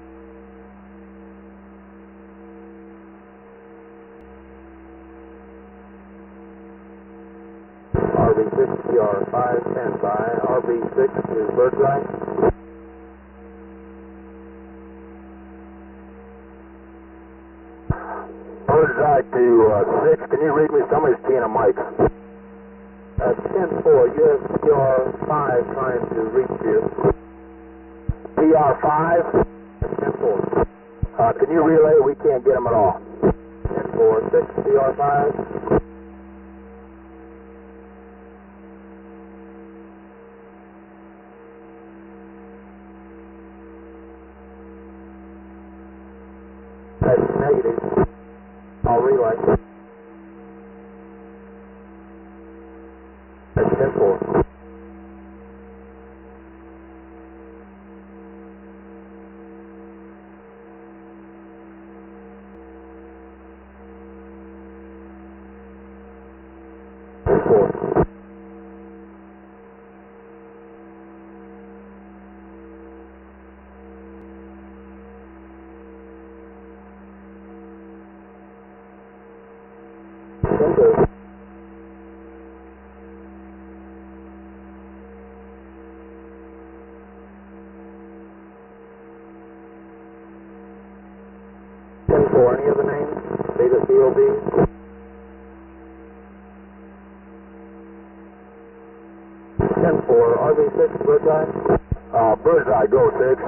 R B six, P R five, stand by. R B six is Birdseye. Birdseye to uh, six, can you read me somebody's keying a mic? Uh, ten four, you have P R five trying to reach you. P R five? ten four. Uh, can you relay? We can't get them at all. ten four, six, P R five. That's negative. I'll relay. That's ten four. ten four. ten two. ten four, any other names? Beta C O B? ten four, R B six, Birdseye? Uh, Birdseye, go six.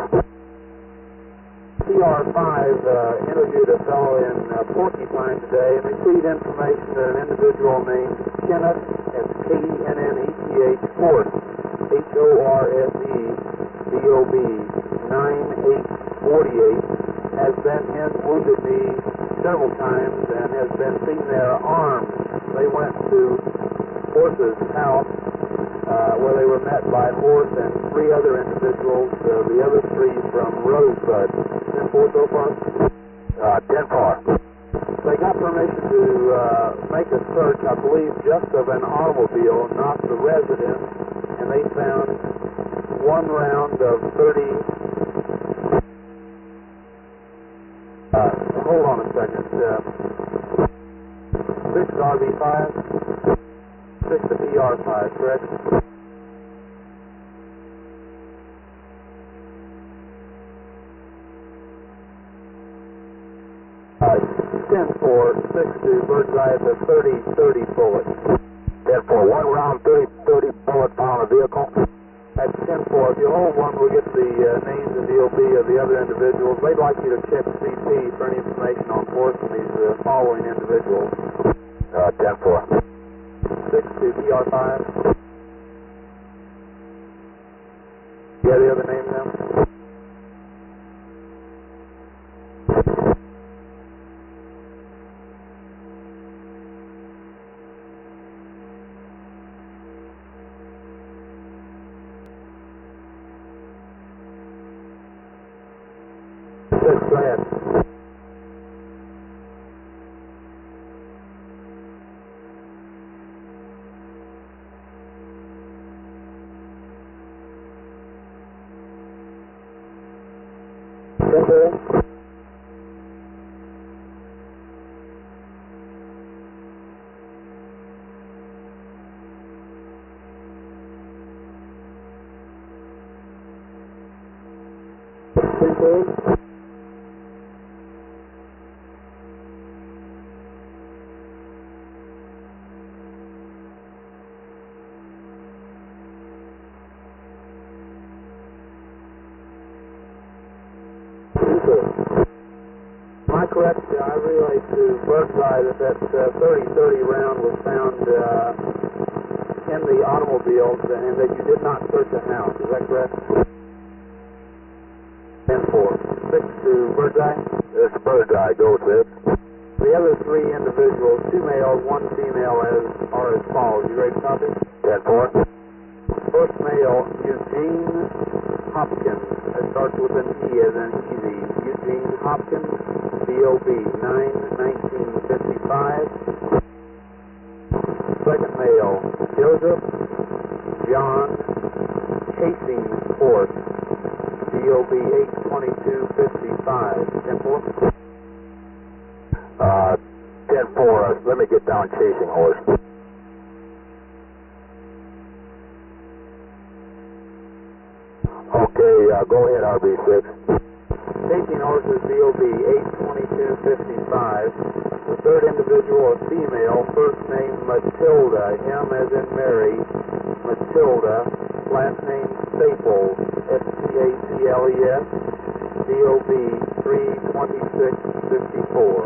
P R five uh, interviewed a fellow in uh, Porcupine today and received information that an individual named Kenneth, that's K E N N E T H, Force, H O R S E B O B, nine eight four eight, has been in Wounded Knee several times and has been seen there armed. They went to Force's house uh, where they were met by Force and three other individuals, uh, the other three from Rosebud. ten four so far? Uh, ten four. They got permission to uh, make a search, I believe, just of an automobile, not the residence, and they found one round of thirty... Uh, hold on a second. Uh, six R B five, six to P R five, correct? Uh, ten four, six to Birdseye at the thirty thirty bullet. ten four, one round, thirty, thirty bullet found a vehicle. That's ten four. If you hold one, we'll get the uh, names and D O B of the other individuals. They'd like you to check C P for any information on Force and these uh, following individuals. Uh, ten four. six to P R five. Yeah, the other name now? Go ahead. Simple. Simple. Am I correct? Uh, I relayed to Birdseye that that uh, thirty thirty round was found uh, in the automobiles and that you did not search a house. Is that correct? ten four. six to Birdseye. This is Birdseye, go six. The other three individuals, two males, one female, as are as follows. You ready to copy? ten four. First male, Eugene Hopkins. That starts with an E as in easy. Eugene Hopkins, D O B nine nineteen fifty-five. Second male, Joseph John Chasing Horse, D O B eight twenty-two fifty-five. ten four. Uh, ten four, uh, let me get down Chasing Horse. Okay, uh, go ahead, R B six. Chasing Horse is D O B eight twenty-two fifty-five. The third individual, a female, first name Matilda, M as in Mary, Matilda, last name Staples, S T A C L E S, D O B three twenty-six fifty-four.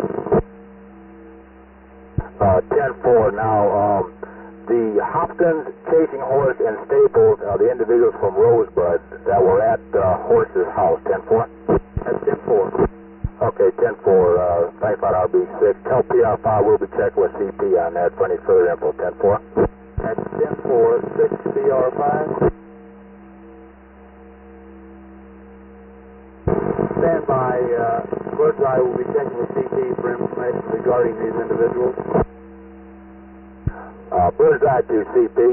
Uh, ten four, now, um, the Hopkins, Chasing Horse, and Staples are the individuals from Rosebud that were at uh, Horse's house. ten four? That's ten four. Okay, ten four, uh, thanks for R B six. Tell P R five we'll be checking with C P on that for any further info. ten four. That's ten four, six P R five. Stand by, uh, Birdseye will be checking with C P for information regarding these individuals. Uh, Birdseye to C P.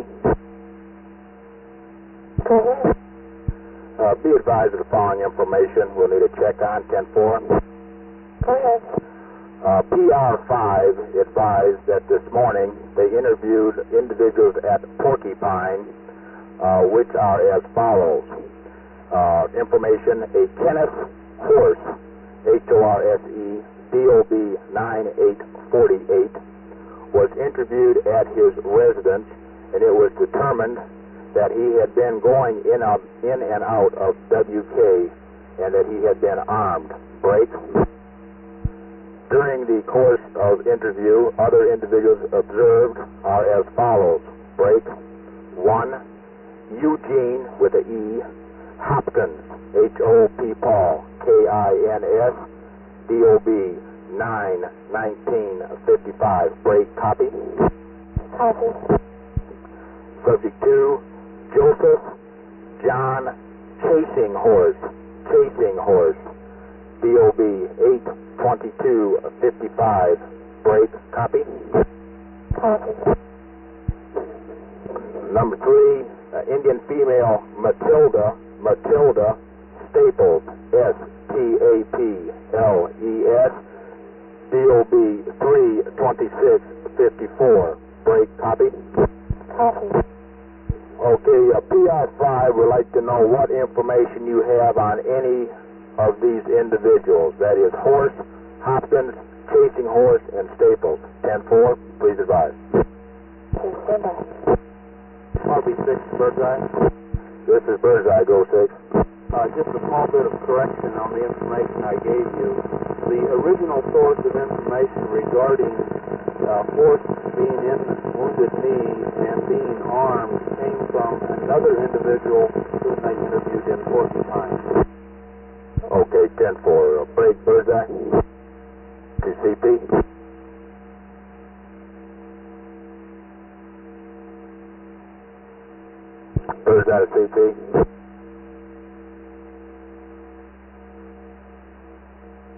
Go ahead. Uh, be advised of the following information we'll need to check on. ten four. Go ahead. Uh, P R five advised that this morning they interviewed individuals at Porcupine, uh, which are as follows. Uh, information, a Kenneth Horse, H O R S E, D O B nine eight four eight, was interviewed at his residence, and it was determined that he had been going in, a, in and out of W K and that he had been armed. Break. During the course of interview, other individuals observed are as follows. Break. One, Eugene with a E, Hopkins, H O P Paul, K I N S, D O B nine nineteen fifty-five. Break. Copy. Copy. Subject two, Joseph John Chasing Horse, Chasing Horse, D O B eight twenty-two fifty-five. Break. Copy. Copy. Number three, uh, Indian female Matilda, Matilda Staples, S T A P L E S, D O B three twenty-six fifty-four. Break. Copy. Copy. Okay, uh, P R five would like to know what information you have on any of these individuals. That is Horse, Hopkins, Chasing Horse, and Staples. ten four, please advise. Okay, stand by. R B six, Birdseye. This is Birdseye, go six. Uh, just a small bit of correction on the information I gave you. The original source of information regarding uh, Horse being in wounded knee and being armed came from another individual whom they interviewed in Porcupine. Okay, ten four, uh, break Birdseye to C P. Birdseye to C P.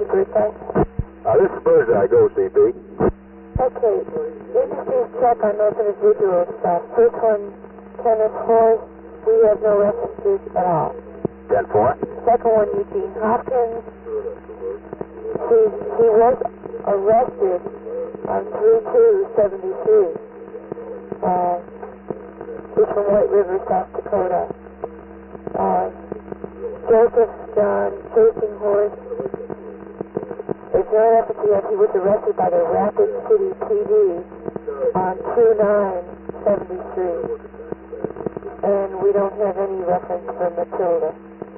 Birdseye? Uh, this is Birdseye. Go, C P. Okay, you just please check on those individual stuff. First one, Kenneth Horst, we have no references at all. ten four. Second one, Eugene Hopkins. He, he was arrested on three two seventy-three. Uh, he's from White River, South Dakota. Uh, Joseph John Chasing Horse. There's no reference yet. He was arrested by the Rapid City P D on two nine seventy-three. And we don't have any reference for Matilda.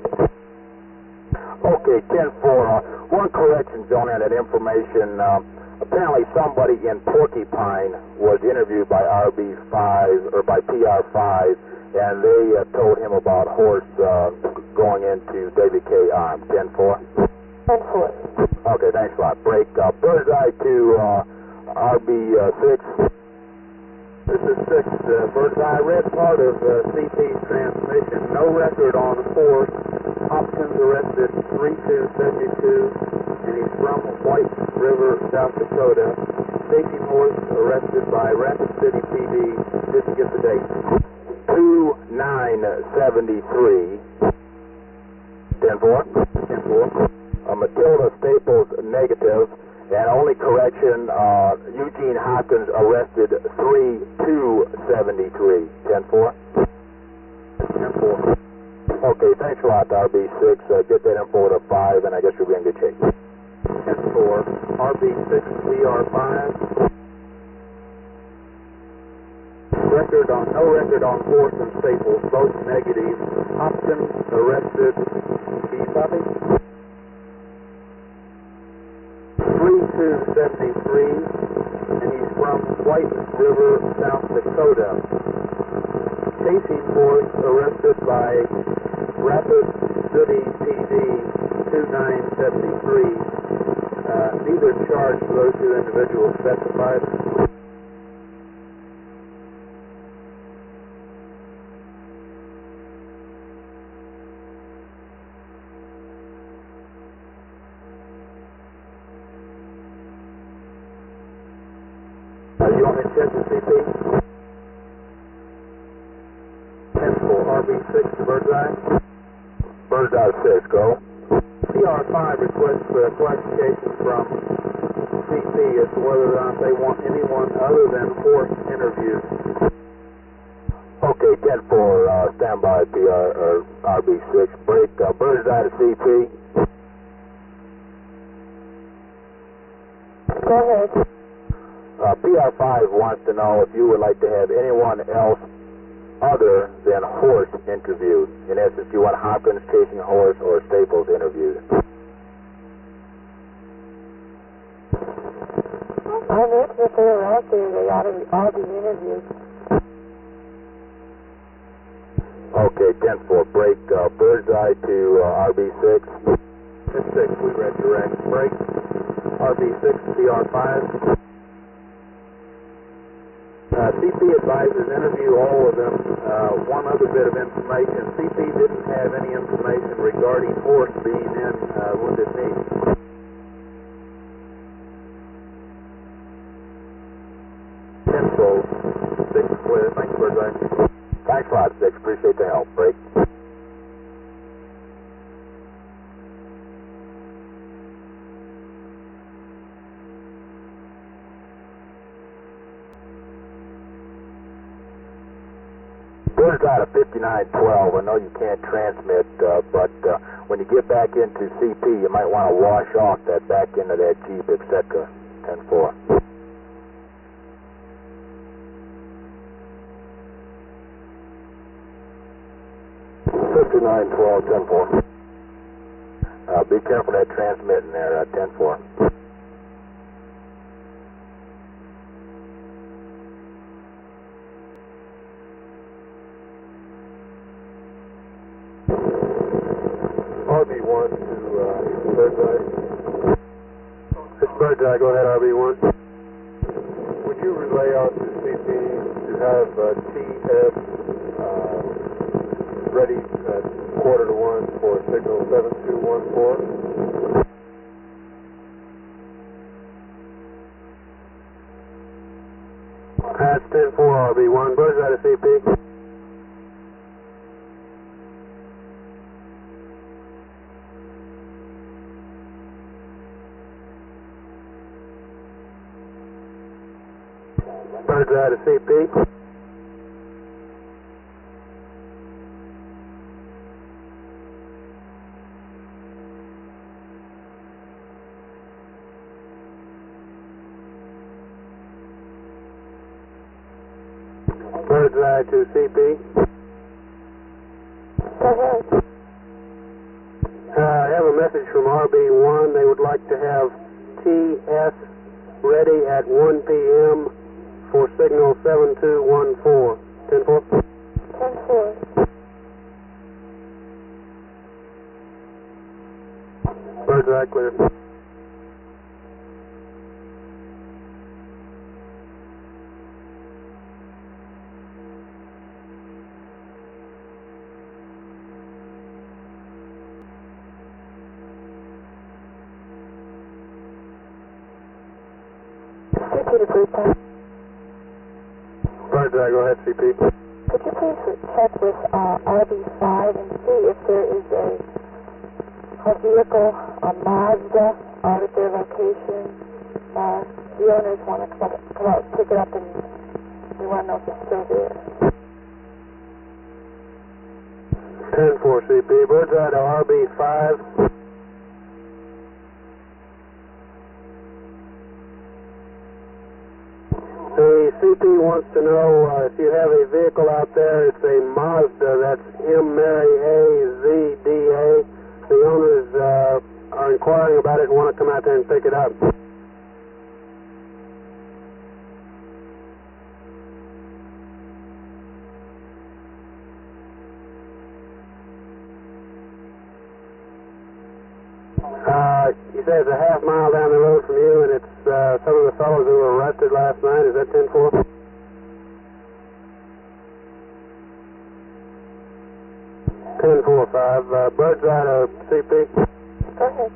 Okay, ten four. Uh, one correction, John, on that information. Uh, apparently somebody in Porcupine was interviewed by R B five, or by P R five, and they uh, told him about Horse uh, going into David K. Arm. ten four. ten four. Okay, thanks a lot. Break. Uh, Birdseye to uh, R B six. This is six. Uh, Birdseye. I read part of uh, C P's transmission. No record on Horse. Hopkins arrested three two seventy-two, and he's from White River, South Dakota. Chasing Horse arrested by Rapid City P D. Didn't get the date. two nine seventy-three. ten four. ten four. Uh, Matilda Staples negative, and only correction, uh, Eugene Hopkins arrested three two seventy-three. ten four. ten four. Okay, thanks a lot, R B six. Uh, get that info to five, and I guess we'll be in good shape. ten four. R B six, P R five. Record on, no record on Horse and Staples, both negative. Hopkins arrested, can you copy? three two seventy-three, and he's from White River, South Dakota. Chasing Horse arrested by Rapid City P D two nine seventy-three. Uh, neither charge for those two individuals specified. Uh, you want me to check the C P? ten four, R B six to Birdseye. Birdseye six, go. P R five requests uh, clarification from C P as to whether or not they want anyone other than Horse interviewed. Okay, ten four, uh, stand by P R, or R B six. Break. Uh, Birdseye to C P. Go ahead. Uh, P R five wants to know if you would like to have anyone else other than Horse interviewed. In essence, you want Hopkins, Chasing Horse, or Staples interviewed. I mentioned if they were out there, they ought to all be interviewed. Okay, ten four, break. Uh, Birdseye to uh, R B six. ten six, we read direct. Break. R B six, P R five. Uh, C P advisors interview all of them. Uh, one other bit of information. C P didn't have any information regarding Horse being in uh, Wounded Knee. ten fold. six clear. Thanks, Birdseye. Thanks a lot, six. Appreciate the help. Break. Birdseye to fifty-nine twelve. I know you can't transmit, uh, but uh, when you get back into C P, you might want to wash off that back end of that Jeep, et cetera. ten four. fifty-nine twelve, ten four. Uh, be careful of that transmitting there, uh, ten four. R B one to uh, Birdseye. It's Birdseye, go ahead, R B one. Would you relay out to C P to have uh, T F uh, ready at quarter to one for signal seven two one four? ten four R B one, Birdseye to C P. Birdseye to C P. Birdseye to C P. Go ahead. Uh, I have a message from R B one. They would like to have T S ready at one P M for signal seven two one four. ten four? ten four. Birdseye clear. C P to Birdseye. Birdseye, go ahead, C P. Could you please check with uh, R B five and see if there is a, a vehicle, a Mazda, out at their location? Uh, the owners want to come, up, come out and pick it up, and we want to know if it's still there. ten four C P. Birdseye to R B five. The C P wants to know uh, if you have a vehicle out there. It's a Mazda. That's M Mary A Z D A. The owners uh, are inquiring about it and want to come out there and pick it up. Uh, you say it's a half mile down the road from you, and it's uh, some of the fellows who were arrested last night. Is that ten four? ten four five. Uh, Birdseye to C P. Go ahead.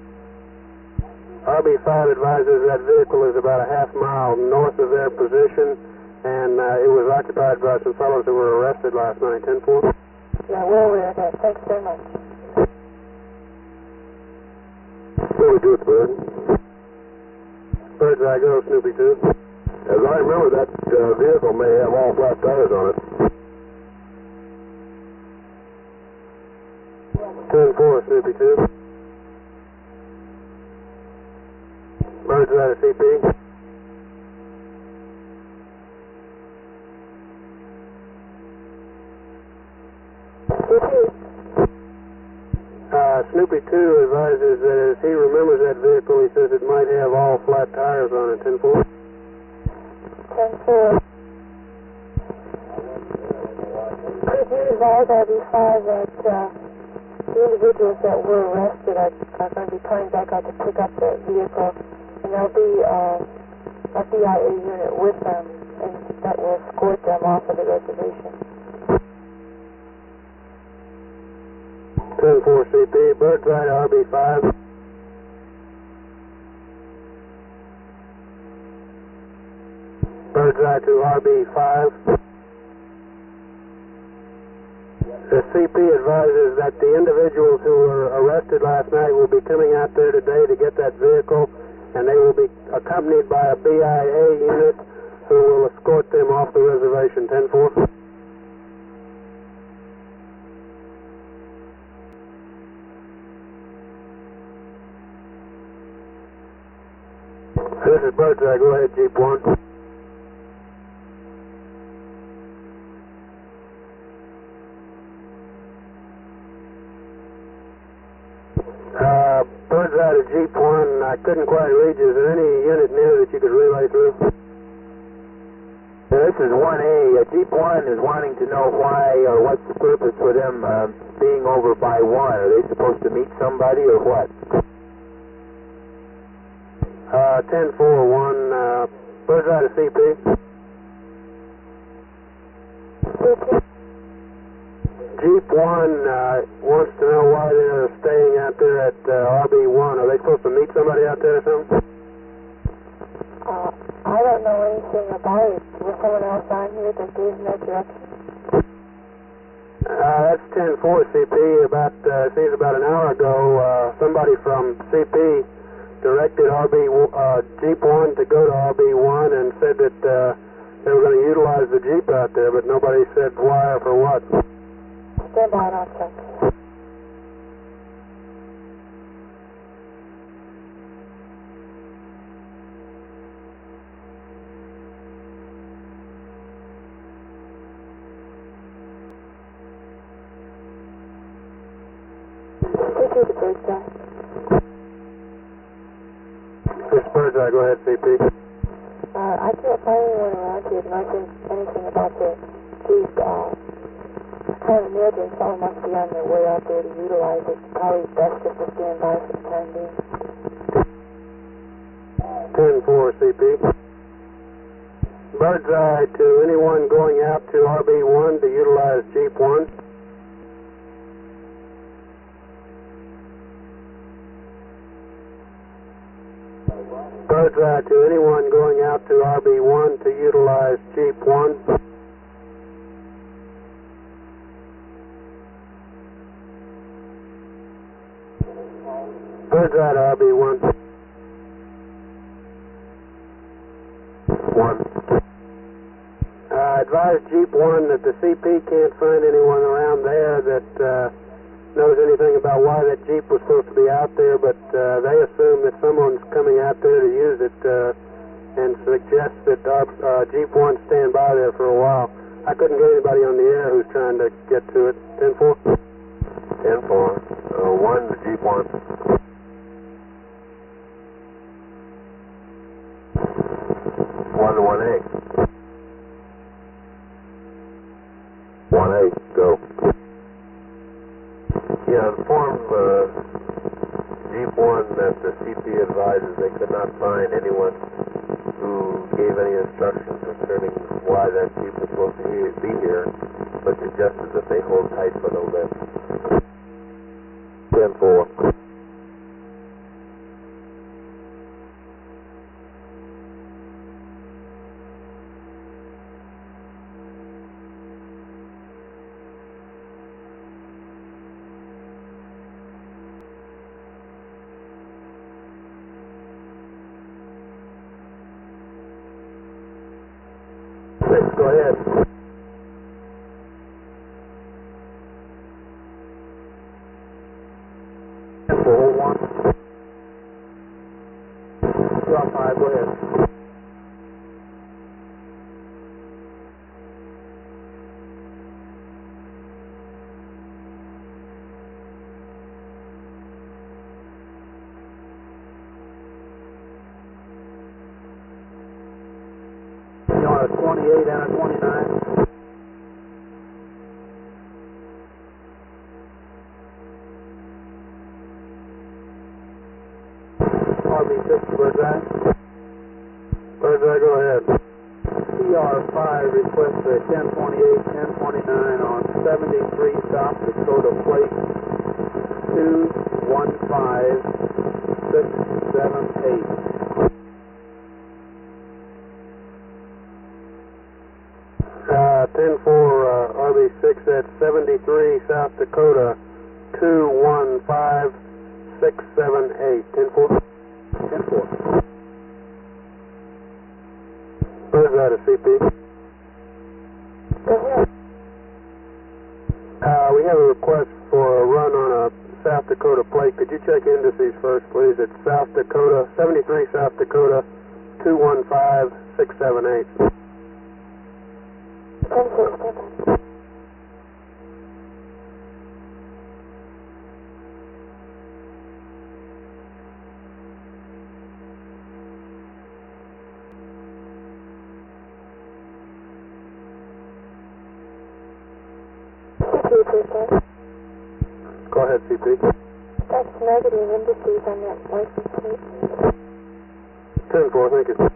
R B five advises that vehicle is about a half mile north of their position, and uh, it was occupied by some fellows who were arrested last night. ten four? Yeah, we're aware of that. Thanks very much. What do we do with Bird? Birdseye, go, Snoopy two. As I remember, that uh, vehicle may have all flat tires on it. ten four, Snoopy two. Birdseye to C P. C P. Uh, Snoopy two advises that as he remembers that vehicle, he says it might have all flat tires on it. ten four? ten four. Could you advise R B five that uh, the individuals that were arrested are, are going to be coming back out to pick up the vehicle, and there'll be uh, a B I A unit with them, and that will escort them off of the reservation? ten four C P. Birdseye to R B five. Birdseye to R B five. The C P advises that the individuals who were arrested last night will be coming out there today to get that vehicle, and they will be accompanied by a B I A unit who will escort them off the reservation. ten four? This is Birdseye. Go ahead, Jeep one. Uh, Birdseye to Jeep one. I couldn't quite read you. Is there any unit near that you could relay through? This is one A. Uh, Jeep one is wanting to know why or what's the purpose for them uh, being over by one. Are they supposed to meet somebody or what? Uh, ten four one, uh, Birdseye to C P. Jeep one uh, wants to know why they're staying out there at uh, R B one. Are they supposed to meet somebody out there or something? Uh, I I don't know anything about it. Was someone else on here that gave him that direction? Uh, that's ten four C P. About, uh, seems about an hour ago, uh, somebody from C P directed R B, uh, Jeep one to go to R B one and said that, uh, they were going to utilize the Jeep out there, but nobody said why or for what. Stand by and I'll check. C P to Birdseye. This is Birdseye, go ahead, C P. Uh, I can't find anyone around here that knows anything about the Jeep. Uh, I kind of imagine someone must be on their way out there to utilize it. Probably best just to stand by for the time being. ten four C P. Birdseye to anyone going out to R B one to utilize Jeep one. Birdseye to anyone going out to R B one to utilize Jeep one. Birdseye to R B one. One. Uh, advise Jeep one that the C P can't find anyone around there that uh, knows anything about why that Jeep was supposed to be out there, but uh, they assume that someone's coming out there to use it uh, and suggest that our, uh, Jeep one stand by there for a while. I couldn't get anybody on the air who's trying to get to it. ten four? ten four. Uh, one to Jeep one. one to one A. one A, go. Yeah, inform uh, Jeep one that the C P advises they could not find anyone who gave any instructions concerning why that Jeep was supposed to be here, but suggested that they hold tight for a little bit. ten four. Go ahead. Four one. Drop five, go ahead. You want a twenty-eight and a twenty-nine? R B six Birdseye. Birdseye, go ahead. C R five requests a ten twenty-eight, ten twenty-nine on seventy-three South Dakota Plate two one five six seven eight. Uh, ten four, uh, R B six at seventy-three South Dakota two one five six seven eight. ten four? ten four. Birdseye to C P. Go ahead. Uh, we have a request for a run on a South Dakota plate. Could you check indices first, please? It's South Dakota, seventy-three South Dakota two one five six seven eight. ten four, stand by. Birdseye. Go ahead, C P. That's negative indices on that license plate. ten four, thank you.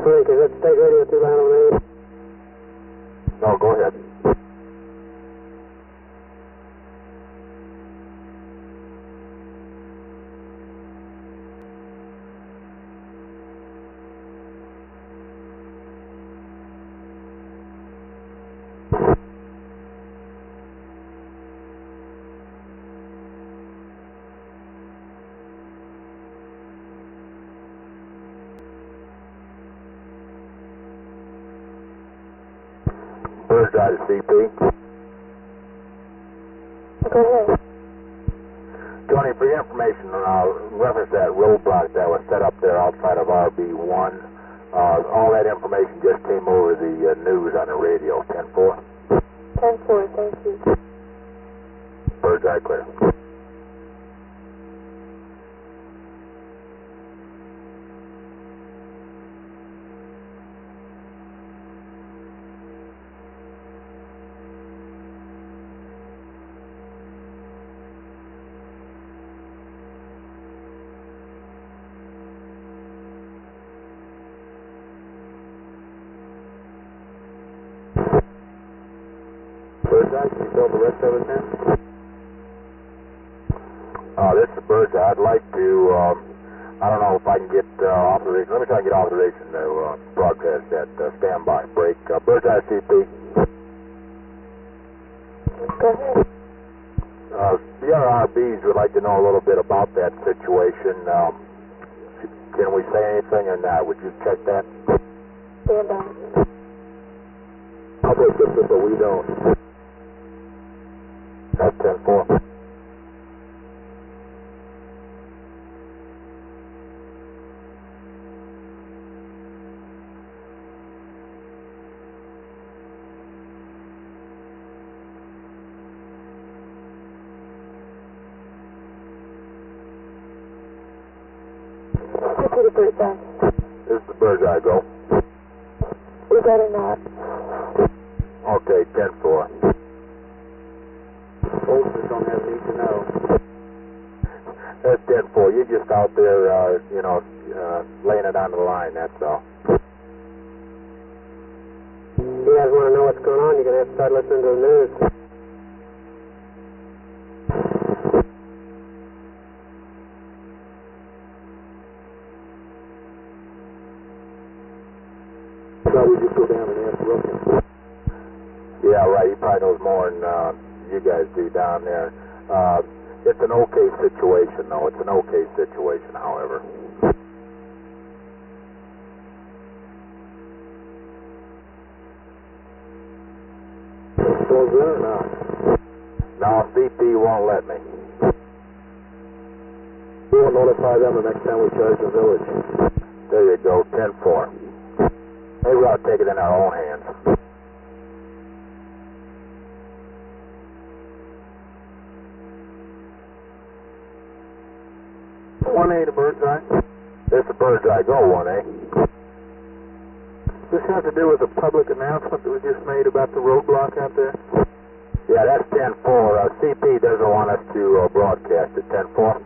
Frank, is that state radio too loud over there? No, go ahead. Birdseye to C P. Go ahead. Tony, for your information, uh, reference that roadblock that was set up there outside of R B one, uh, all that information just came over the uh, news on the radio, ten four. ten four, thank you. Birdseye clear. Birdseye, can you fill the rest of it in? Uh, this is Birdseye. I'd like to, um, I don't know if I can get uh, authorization. Let me try and get authorization to uh, broadcast that uh, standby break. Uh, Birdseye C P. Go ahead. Uh, the other R Bs would like to know a little bit about that situation. Um, can we say anything or not? Would you check that? Stand by. Public system, but we don't. That's ten four. Stick to the Birdseye. This is the Birdseye go. We better not. Okay, ten four. Soldiers don't have need to know. That's ten four. You're just out there, uh, you know, uh, laying it on the line, that's all. You guys want to know what's going on, you're going to have to start listening to the news. Probably just go down and ask Wilkins. Yeah, right. He probably knows more than uh, you guys do down there. Uh, it's an okay situation, though. It's an okay situation, however. Goes in or not? No, C P won't let me. We will notify them the next time we charge the village. There you go, ten four. Maybe we ought to take it in our own hands. one A to Birdseye. This is Birdseye go, one A. Does this have to do with the public announcement that was just made about the roadblock out there? Yeah, that's ten four. Uh, C P doesn't want us to uh, broadcast it, ten four.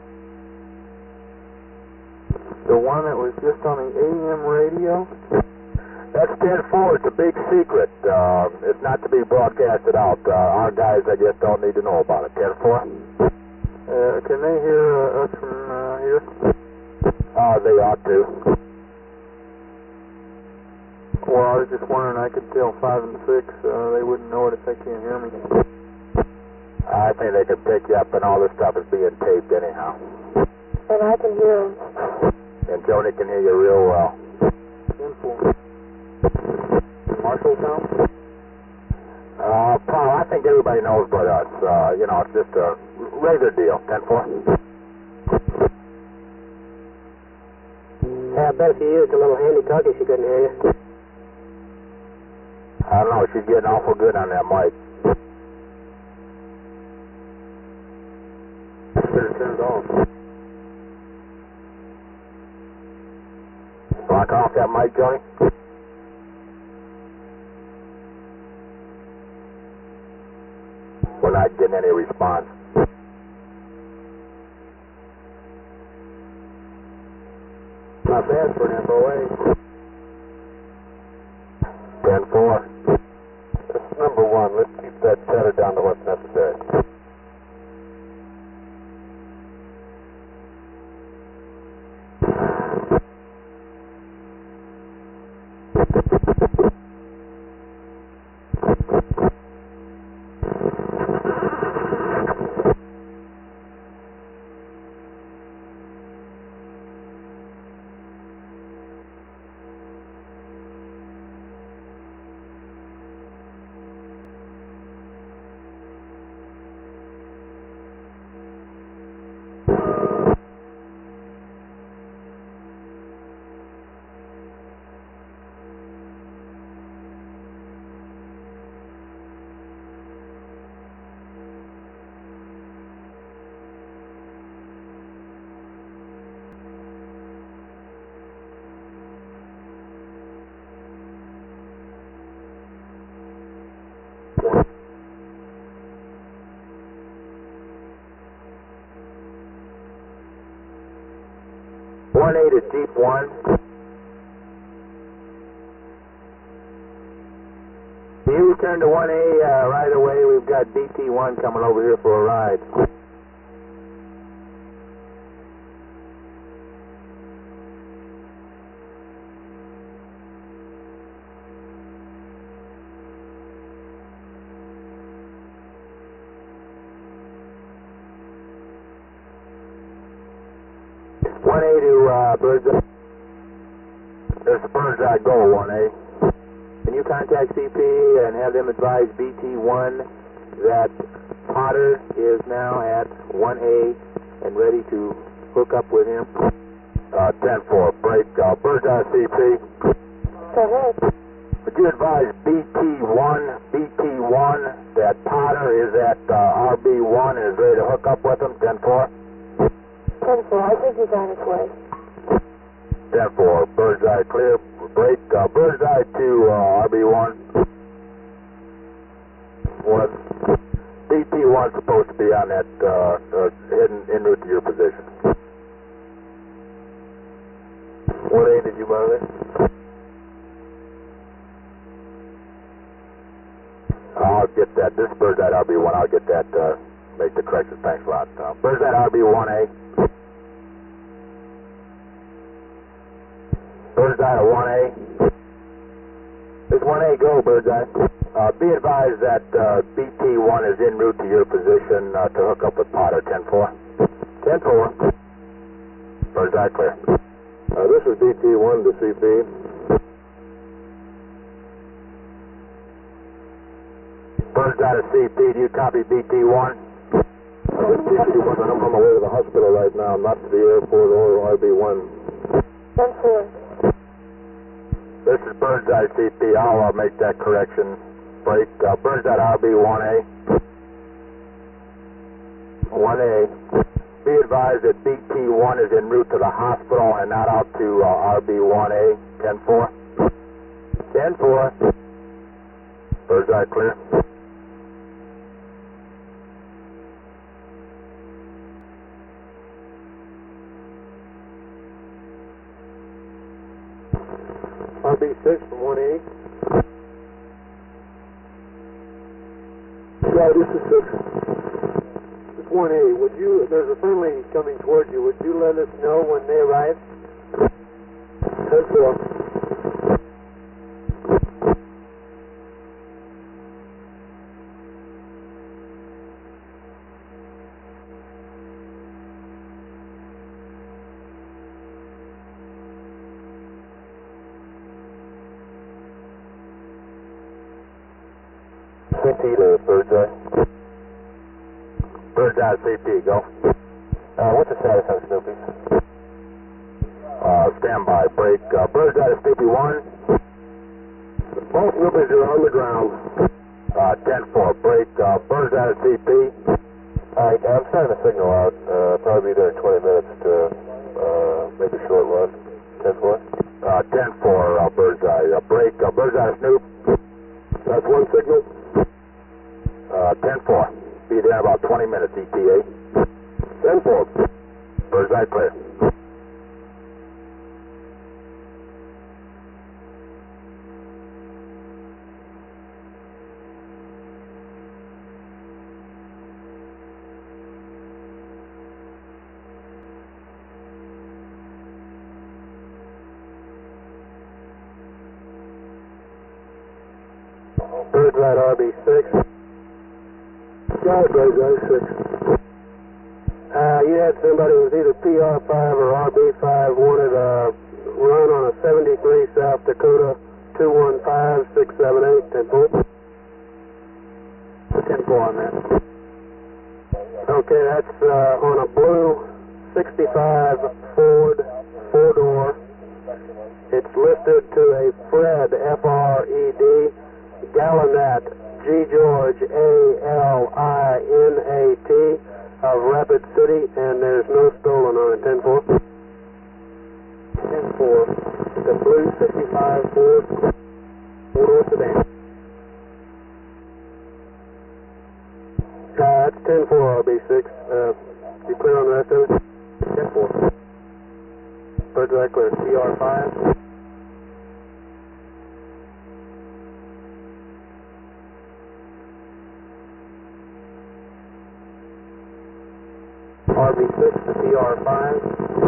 The one that was just on the A M radio? That's ten four. It's a big secret. Uh, it's not to be broadcasted out. Uh, our guys, I guess, don't need to know about it, ten four. Uh, can they hear uh, us from uh, here? Uh, they ought to. Well, I was just wondering, I could tell five and six, uh, they wouldn't know it if they can't hear me. I think they can pick you up, and all this stuff is being taped anyhow. And I can hear him. And Joni can hear you real well. Marshall come? Uh, Paul, I think everybody knows but us. Uh, you know, it's just a regular deal, ten four. Yeah, I bet if you used a little handy talkie, she couldn't hear you. I don't know, she's getting awful good on that mic. Better turn it off. Lock off that mic, Joni? We're not getting any response. Not bad for an F O A. one A to Jeep one. Can you return to one A uh, right away? We've got B T one coming over here for a ride. one A to uh, Birdseye. There's the Birdseye Go, one A. Can you contact C P and have them advise B T one that Potter is now at one A and ready to hook up with him? Uh, ten four, break, uh, Birdseye C P. Go ahead. Would you advise B T one, B T one that Potter is at uh, R B one and is ready to hook up with him? ten four. ten four, I think he's on his way. ten four, Birdseye clear, break, uh, Birdseye to uh, R B one. one. B T one supposed to be on that, uh, uh, heading en route to your position. one A, did you monitor? I'll get that, this is Birdseye R B one, I'll get that, uh, make the correction, thanks a lot. Uh, Birdseye R B one A. Birdseye to one A. This one A go, Birdseye. Uh, be advised that uh, B T one is en route to your position uh, to hook up with Potter, ten four. ten four. Birdseye clear. Uh, this is B T one to C P. Birdseye to C P, do you copy B T one? Uh, this is B T one, I'm on my way to the hospital right now, not to the airport or R B one. ten four. This is Birdseye C P, I'll uh, make that correction. Break, uh, Birdseye R B one A. one A. Be advised that B T one is en route to the hospital and not out to uh, R B one A. ten four. ten four. Birdseye clear. R B six from one A. Yeah, this is six. It's one A. Would you, there's a friendly coming towards you. Would you let us know when they arrive? ten four. C P to Birdseye. Birdseye C P, go. Uh, what's the status on Snoopy? Uh, standby, break. Uh, Birdseye to Snoopy one. Both Snoopies are on the ground. Uh, ten four, break. Uh, Birdseye to C P. Alright, I'm sending a signal out. Uh, probably be there in twenty minutes to uh, make a short run. ten four. Uh, ten four, uh, Birdseye. Uh, break. Uh, Birdseye to Snoop. That's one signal. Uh, ten four. Be there in about twenty minutes, E T A. ten four. Birdseye clear. Birdseye R B six. Got it, Birdseye six. Uh, you had somebody who was either P R five or R B five wanted a run on a seventy-three South Dakota two one five six seven eight. ten four. ten four on that. Okay, that's uh, on a blue sixty-five Ford four-door. It's listed to a Fred, F R E D, Gallinet, G George, A L I N A T, of Rapid City, and there's no stolen on it. ten four. ten four. The blue sixty-five Ford four-door sedan. Uh, that's ten four R B six. Uh, you clear on the rest of it? ten four. Birdseye clear T R five. R B six to T R five.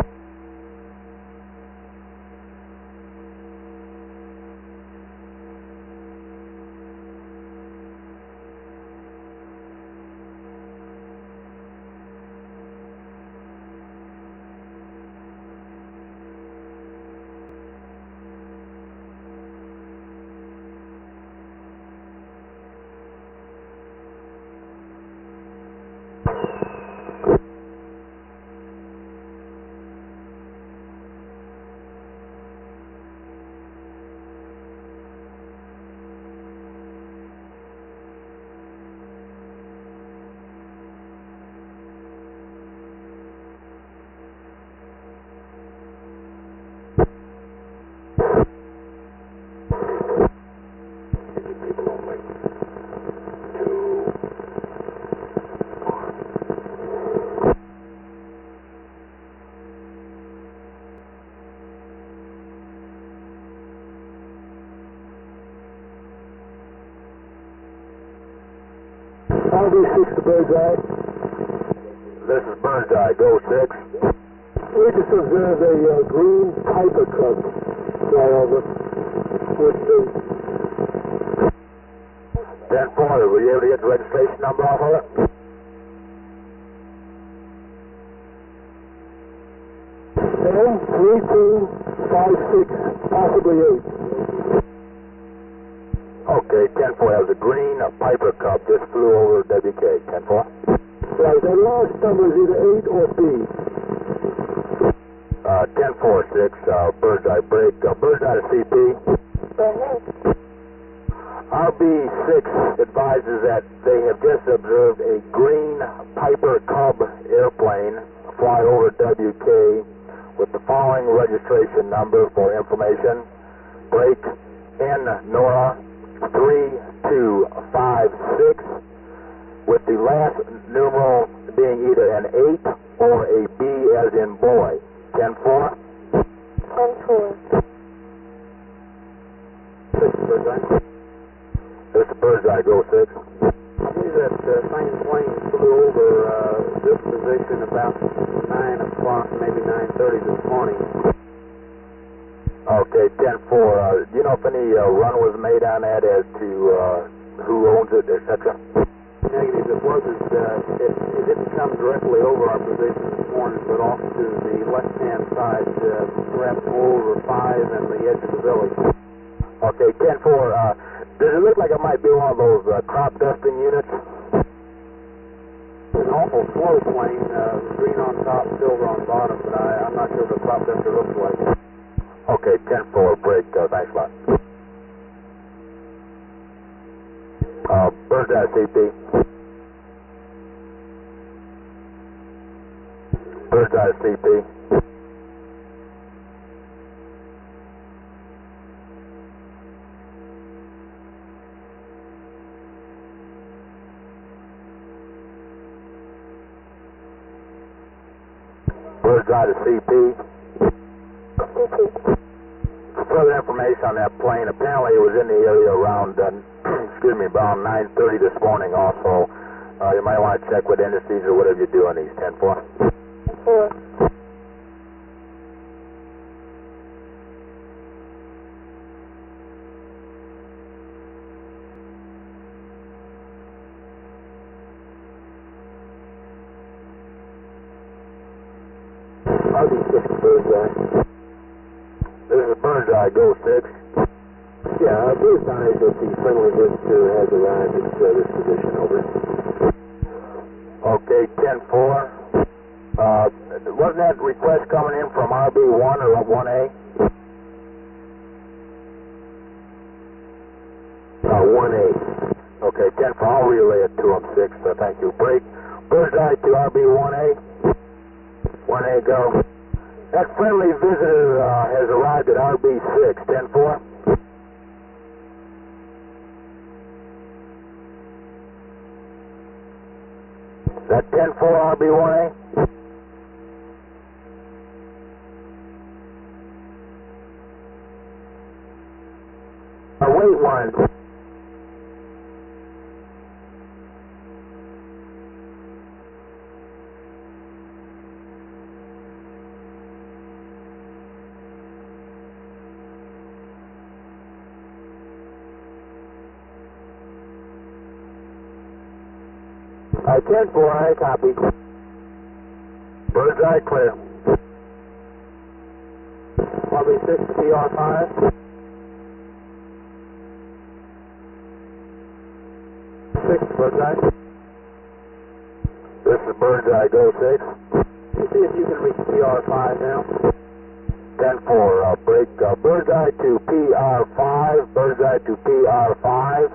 R B six to Birdseye. This is Birdseye, go six. We just observed a uh, green Piper Cub fly over with the ten four, were you able to get the registration number off of it? M three two five six, possibly eight. Okay, ten four, that was a green a Piper Cub, just flew over W K, ten four. Right, that last number is either eight or B. Uh, ten four six, uh, Birdseye break, uh, Birdseye to C P. Go ahead. R B six advises that they have just observed a green Piper Cub airplane fly over W K with the following registration number for information. Break N Nora three two five six, with the last numeral being either an eight or a B as in boy. ten four. ten four. Six Birdseye. This is Birdseye, go six. I believe that uh, same plane flew over uh, this position about nine o'clock, maybe nine thirty this morning. Okay, ten four. Uh, do you know if any uh, run was made on that as to uh, who owns it, et cetera? Negative. It wasn't. Uh, it, it didn't come directly over our position this morning, but off to the left-hand side, uh, perhaps more over five and the edge of the village. Okay, ten four. Uh, does it look like it might be one of those uh, crop dusting units? An awful slow plane, uh, green on top, silver on bottom, but I, I'm not sure what the crop duster looks like. Okay, ten four, break. Uh, thanks a lot. Uh, Birdseye C P. Birdseye C P. Birdseye to C P. C P. Further information on that plane, apparently it was in the area around, uh, excuse me, around nine thirty this morning also. Uh, you might want to check with indices or whatever you do on these, ten four. four. R B six to Birdseye. This is Birdseye, go six. Yeah, be advised that the friendly visitor has arrived at uh, this position, over. Okay, ten four. Uh, wasn't that request coming in from R B one or one A? Uh, one A. Okay, ten four, I'll relay it to him, six, so thank you. Break. Birdseye to R B one A. one A, go. That friendly visitor uh, has arrived at R B six, ten four. That ten four R B one A? eight one. Uh, ten four, I copy. Birdseye clear. R B six to P R five. six, Birdseye. This is Birdseye, go six. You see if you can reach P R five now. ten four, uh, break uh, Birdseye to P R five, Birdseye to P R five.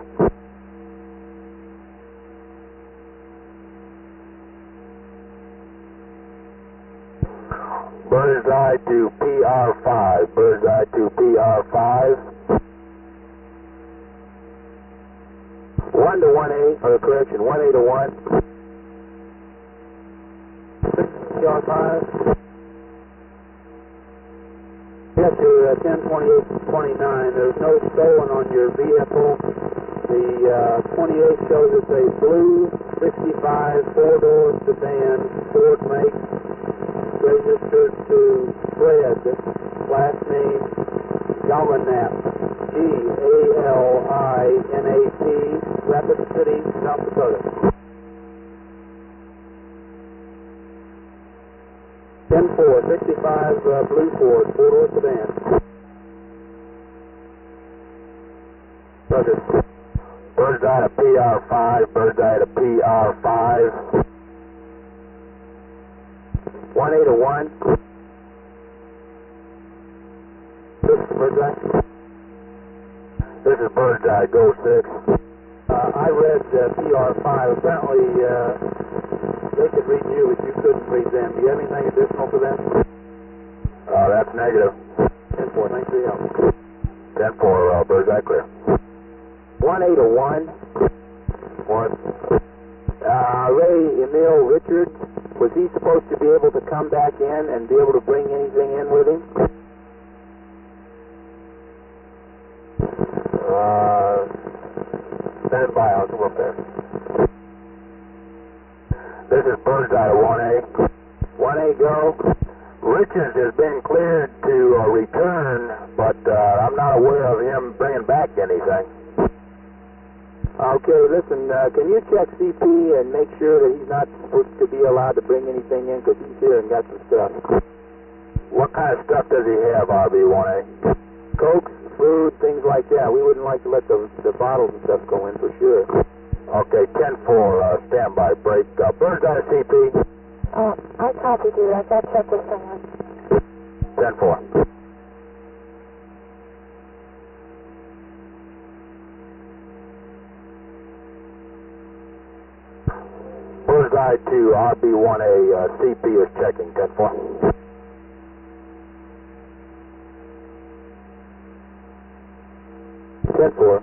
Birdseye to P R five, Birdseye to P R five. one to one eight, or correction, one eight to one. six P R five. Yes, you're uh, ten twenty-eight twenty-nine. There's no stolen on your vehicle. The uh, twenty-eight shows it's a blue sixty-five four-door sedan, Ford make, registered to Fred, last name Galinap, G A L I N A P, Rapid City, South Dakota. ten four, sixty-five uh, blue Ford, four-door sedan. Roger. Birdseye to P R five, Birdseye to P R five. one eight to one. This is Birdseye. This is Birdseye, go six. Uh, I read uh, P R five. Apparently, uh, they could read you, but you couldn't read them. Do you have anything additional for them? Uh, that's negative. ten four, thanks for your help. ten four, uh, Birdseye clear. one eight to one. One. Uh, Ray Emil Richards, was he supposed to be able to come back in and be able to bring anything in with him? Uh, stand by, I'll come up there. This is Birdseye, one A. one A go. Richards has been cleared to uh, return, but uh, I'm not aware of him bringing back anything. Okay, listen, uh, can you check C P and make sure that he's not supposed to be allowed to bring anything in, because he's here and got some stuff. What kind of stuff does he have, R B one A? Cokes, food, things like that. We wouldn't like to let the, the bottles and stuff go in for sure. Okay, ten four, uh, standby break. Uh, Birdseye C P. Uh, I copied you. I got to check with someone. ten four. Birdseye to R B one A, uh, C P is checking, ten four. ten four.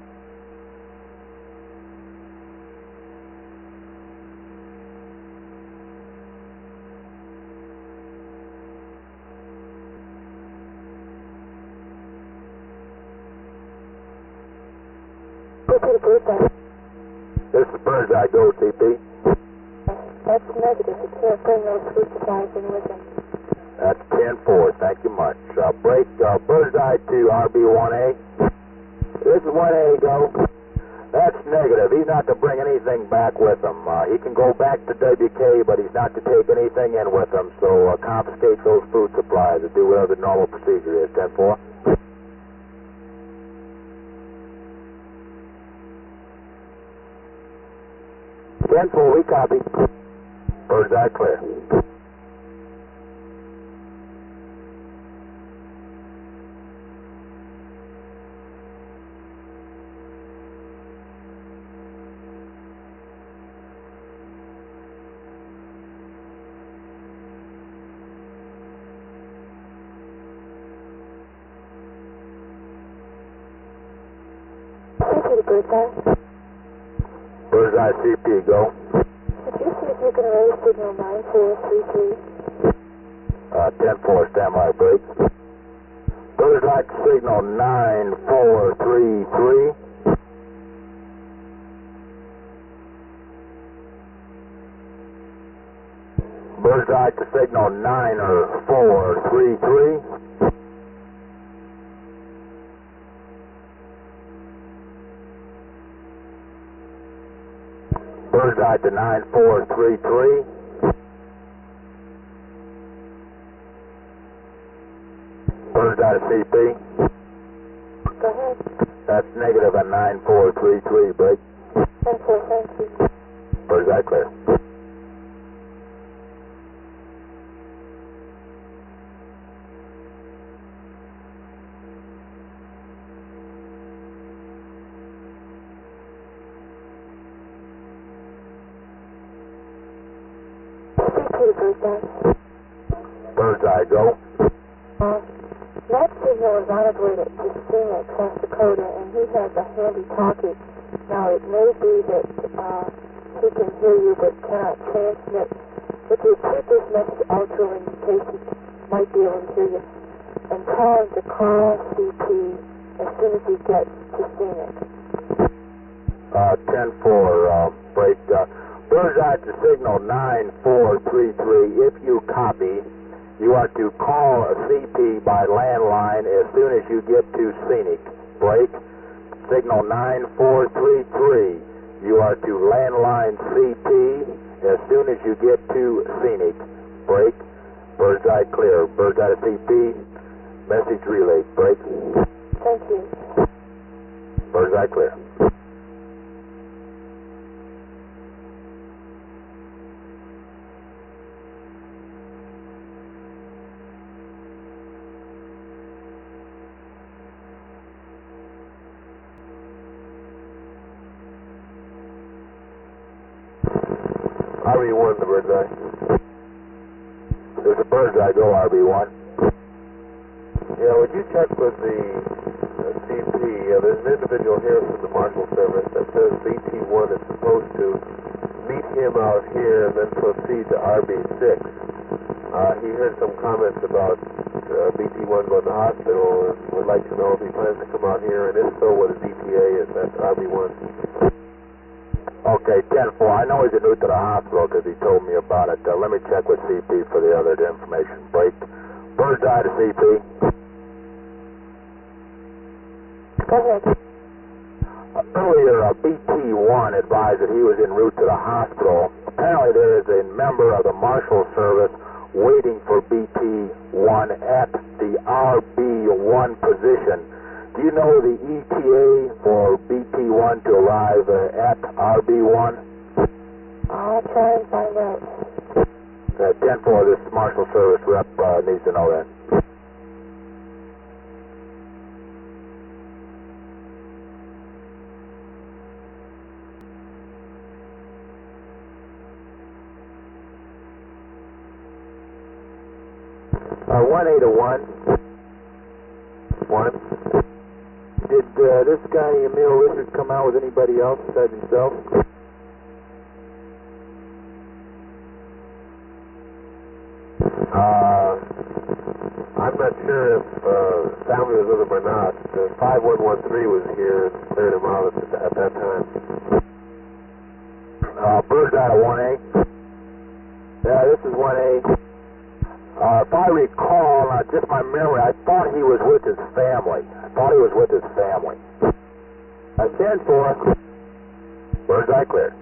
Go to the group then. This is Birdseye, go C P. That's negative. He can't bring those food supplies in with him. That's ten four, thank you much. Uh, break, uh, Birdseye to R B one A. This is one A go. That's negative. He's not to bring anything back with him. Uh, he can go back to W K, but he's not to take anything in with him, so uh, confiscate those food supplies and do whatever the normal procedure is, ten four. ten four, we copy. Birdseye clear. Go to the Birdseye. Birdseye C P, go. Could you see if you can raise signal nine four three three? Uh, ten four, standby break. Birdseye signal nine four three three. Birdseye to signal nine four three three. Birdseye to nine four three three. Birdseye to C P. Go ahead. That's negative at nine four three three, break. ten four, thank you. Birdseye clear. Birdseye. Birdseye, go. Uh, that signal is on its way to, to Phoenix, South Dakota, and he has a handy talkie. Now, it may be that uh, he can hear you but cannot transmit. If you keep this message outro in case he might be able to hear you, and tell him to call C P as soon as he gets to Phoenix. Uh, ten four, uh, break. Uh, Birdseye to signal nine four three three. If you copy, you are to call a C P by landline as soon as you get to Scenic. Break. Signal nine four three three. You are to landline C P as soon as you get to Scenic. Break. Birdseye clear. Birdseye to C P. Message relay. Break. Thank you. Birdseye clear. R B one, the Birdseye. There's a Birdseye, go R B one. Yeah, would you check with the uh, C P? Uh, there's an individual here from the Marshal Service that says B T one is supposed to meet him out here and then proceed to R B six. Uh, he heard some comments about uh, B T one going to the hospital and would like to know if he plans to come out here, and if so, what his E T A is at R B one. Okay, ten four. I know he's en route to the hospital because he told me about it. Uh, let me check with C P for the other information. Break. Birdseye to C P. Go ahead. Uh, earlier, uh, B T one advised that he was en route to the hospital. Apparently, there is a member of the Marshal Service waiting for B T one at the R B one position. Do you know the E T A for B T one to arrive uh, at R B one? I'll try and find out. Uh, ten four, this Marshal Service rep uh, needs to know that. Uh, one eight oh one. One. Did uh, this guy, Emil Richards, come out with anybody else besides himself? Uh, I'm not sure if uh, Salmi was with him or not. The five one one three was here and cleared him out at, at that time. Uh, Birdseye to one A. Yeah, this is one A. Uh, if I recall, uh, just my memory, I thought he was with his family. I thought he was with his family. Uh, ten four. Birdseye clear.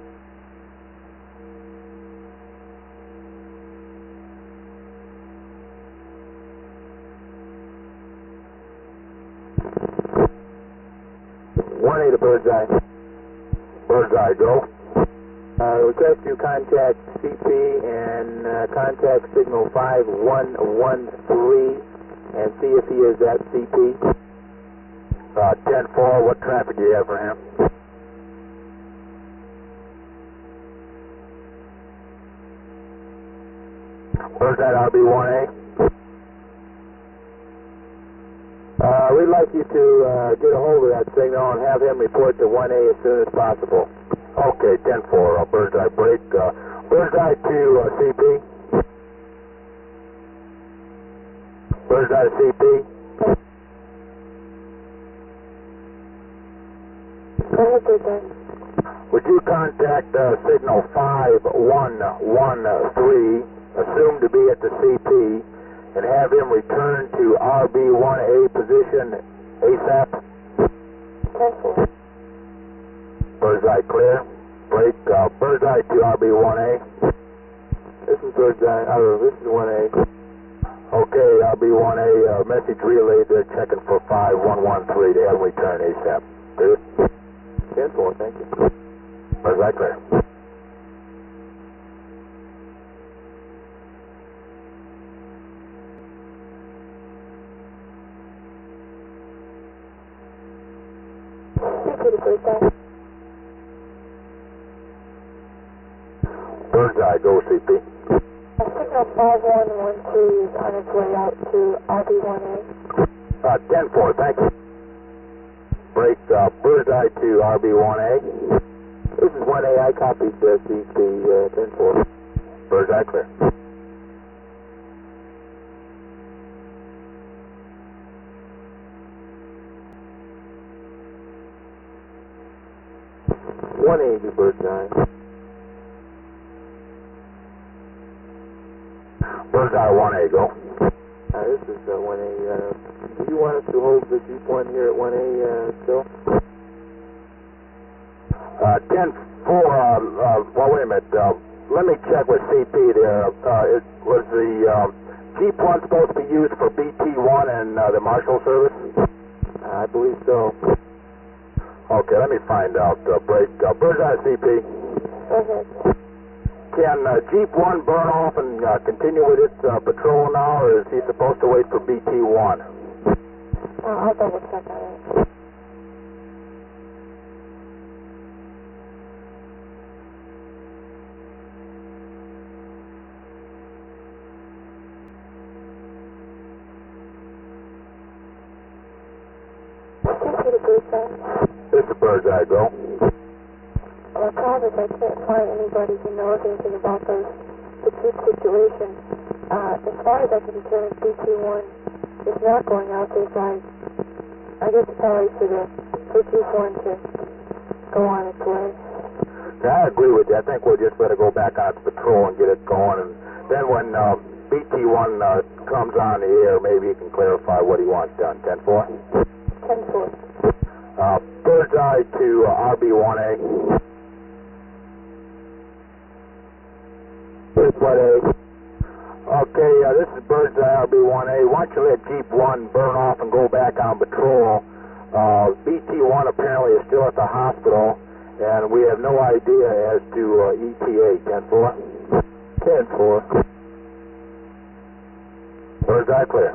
one A to Birdseye. Birdseye, go. Uh, request you contact C P and uh, contact signal five one one three and see if he is at C P. Uh, ten four, what traffic do you have for him? Where's that R B one A? Uh, we'd like you to uh, get a hold of that signal and have him report to one A as soon as possible. Okay, ten four, uh, Birdseye break. Uh, Birdseye to uh, C P. Birdseye to C P. Okay, then. Would you contact uh, signal five one one three, assumed to be at the C P, and have him return to R B one A position ASAP? ten four. Birdseye clear. Break uh, Birdseye to R B one A. This is Birdseye. Oh, this is one A. Okay, R B one A, uh, message relayed. They're checking for five one one three to have him return ASAP. Good? ten four, thank you. Birdseye clear. Speak to the Birdseye. Birdseye, go C P. Uh, signal five one one three is on its way out to R B one A. Uh, ten four, thank you. Break uh, Birdseye to R B one A. This is one A. I copied the C P uh, ten four. Birdseye clear. one A to Birdseye. Birdseye one A, go. Uh, this is uh, one A. Uh, do you want us to hold the Jeep one here at one A uh, still? Uh, ten four, uh, uh, well, wait a minute. Uh, let me check with C P there. Uh, it was the uh, Jeep one supposed to be used for B T one and uh, the Marshal service? Uh, I believe so. Okay, let me find out. Uh, break. Uh, Birdseye C P. Go ahead. Can uh, Jeep one burn off and uh, continue with its uh, patrol now, or is he supposed to wait for B T one? Uh, I'll double check on it. Speak to the Birdseye. This is Birdseye, go. Well, the problem is I can't find anybody who knows anything about those, the Jeep situation. Uh, as far as I can determine, B T one is not going out there, so I, I guess it's always for the for Jeep one to go on its way. Yeah, I agree with you. I think we'll just let it go back on its patrol and get it going. And then when uh, B T one uh, comes on the air, maybe he can clarify what he wants done. ten four? ten four. Uh, Birdseye to uh, R B one A. This is one A. Okay, uh, this is Birdseye R B one A. Why don't you let Jeep one burn off and go back on patrol? Uh, B T one apparently is still at the hospital, and we have no idea as to uh, E T A. ten four? ten four. Birdseye clear.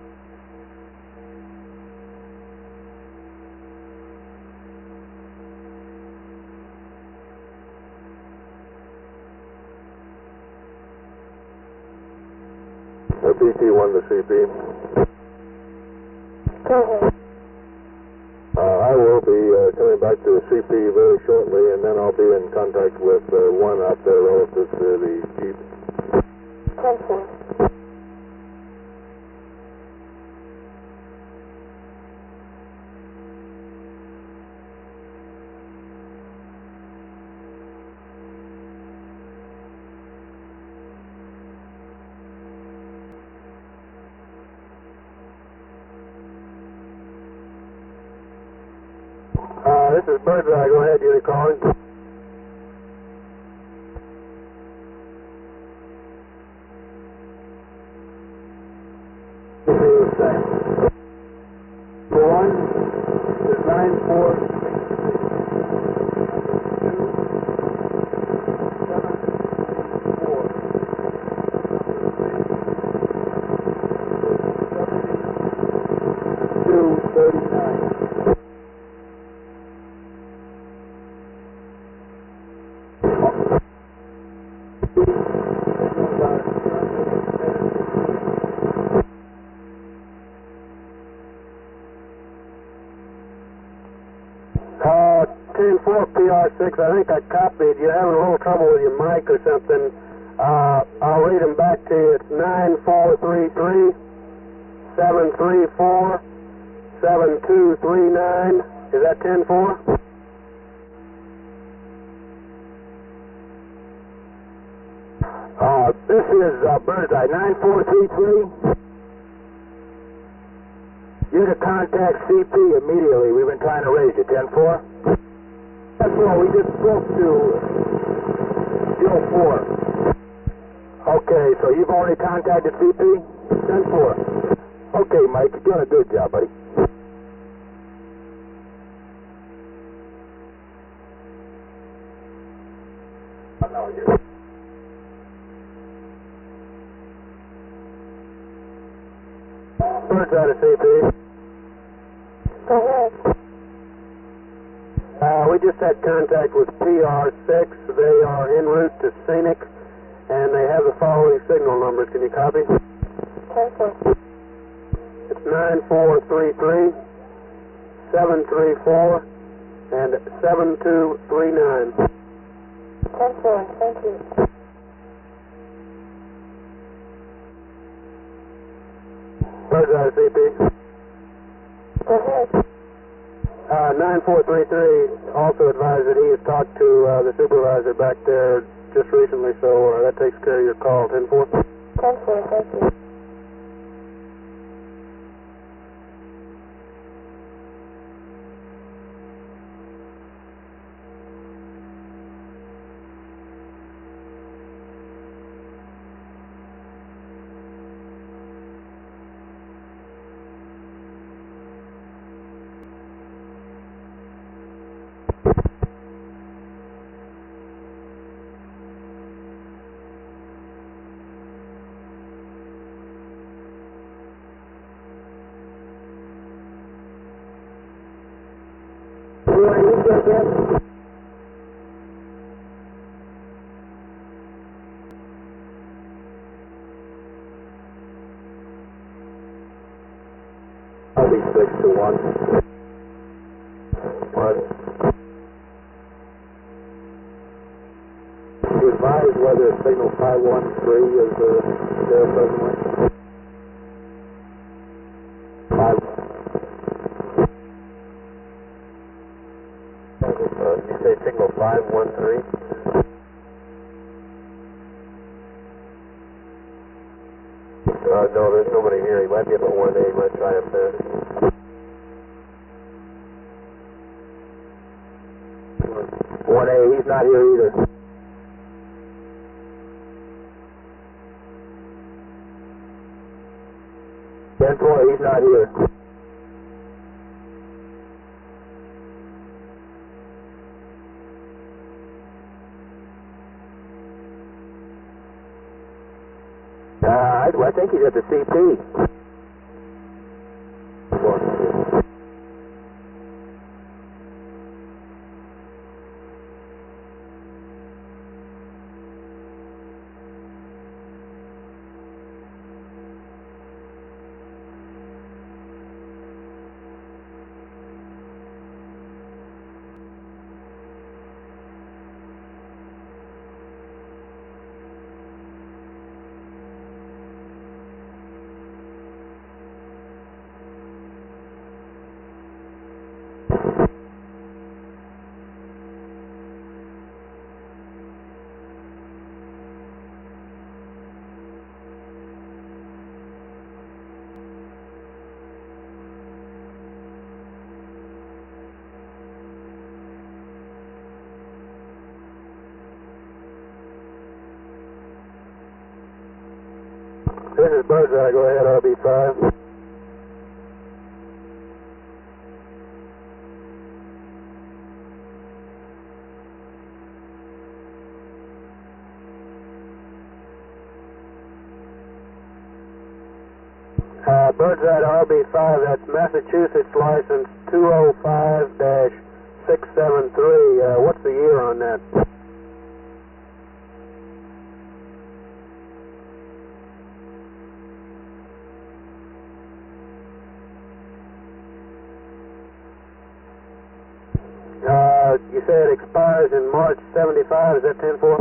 Uh, B T one to C P. Go ahead. Uh, I will be uh, coming back to the C P very shortly, and then I'll be in contact with uh, one out there relative to the Jeep. ten four. Uh, this is Birdseye. Go ahead, unit calling. One is nine four. Two thirty-nine. Uh, ten four P R six, I think I copied. You're having a little trouble with your mic or something. Uh, I'll read them back to you. It's nine four three three, seven three four, seven two three nine. Is that ten four? Uh, this is uh, Birdseye nine four three three. You're to contact C P immediately. We've been trying to raise you. ten four? ten four, we just spoke to Joe four. Okay, so you've already contacted C P? ten four. Okay, Mike, you're doing a good job, buddy. Birdseye to C P. Go ahead. Uh, we just had contact with P R six. They are en route to Scenic, and they have the following signal numbers. Can you copy? ten four. It's nine four three three, seven three four, and seven two three nine. ten four. Thank you. Birdseye to C P. Go ahead. Uh, nine four three three also advised that he has talked to uh, the supervisor back there just recently, so uh, that takes care of your call. ten four. ten four. Thank you. I'll be six to one. One. You advise whether signal five one three is uh, there presently? Five. Uh, you say signal five one three? Uh, no, there's nobody here. He might be up at one A. He might try up there. one A, he's not here either. ten four, he's not here. Uh, I, I think he's at the C P. This is Birdseye. Go ahead, R B five. Uh, Birdseye to R B five, that's Massachusetts license two oh five dash six seven three. Uh, what's the year on that? Uh, you say it expires in March seventy-five, is that ten four?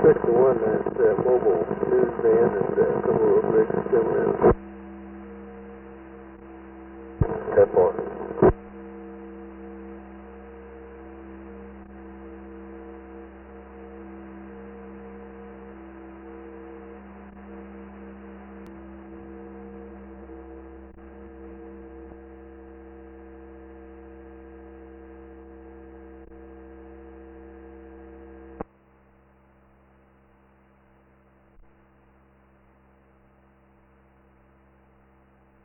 six to one, that uh, mobile news van and uh, a couple of rigs coming in. ten four.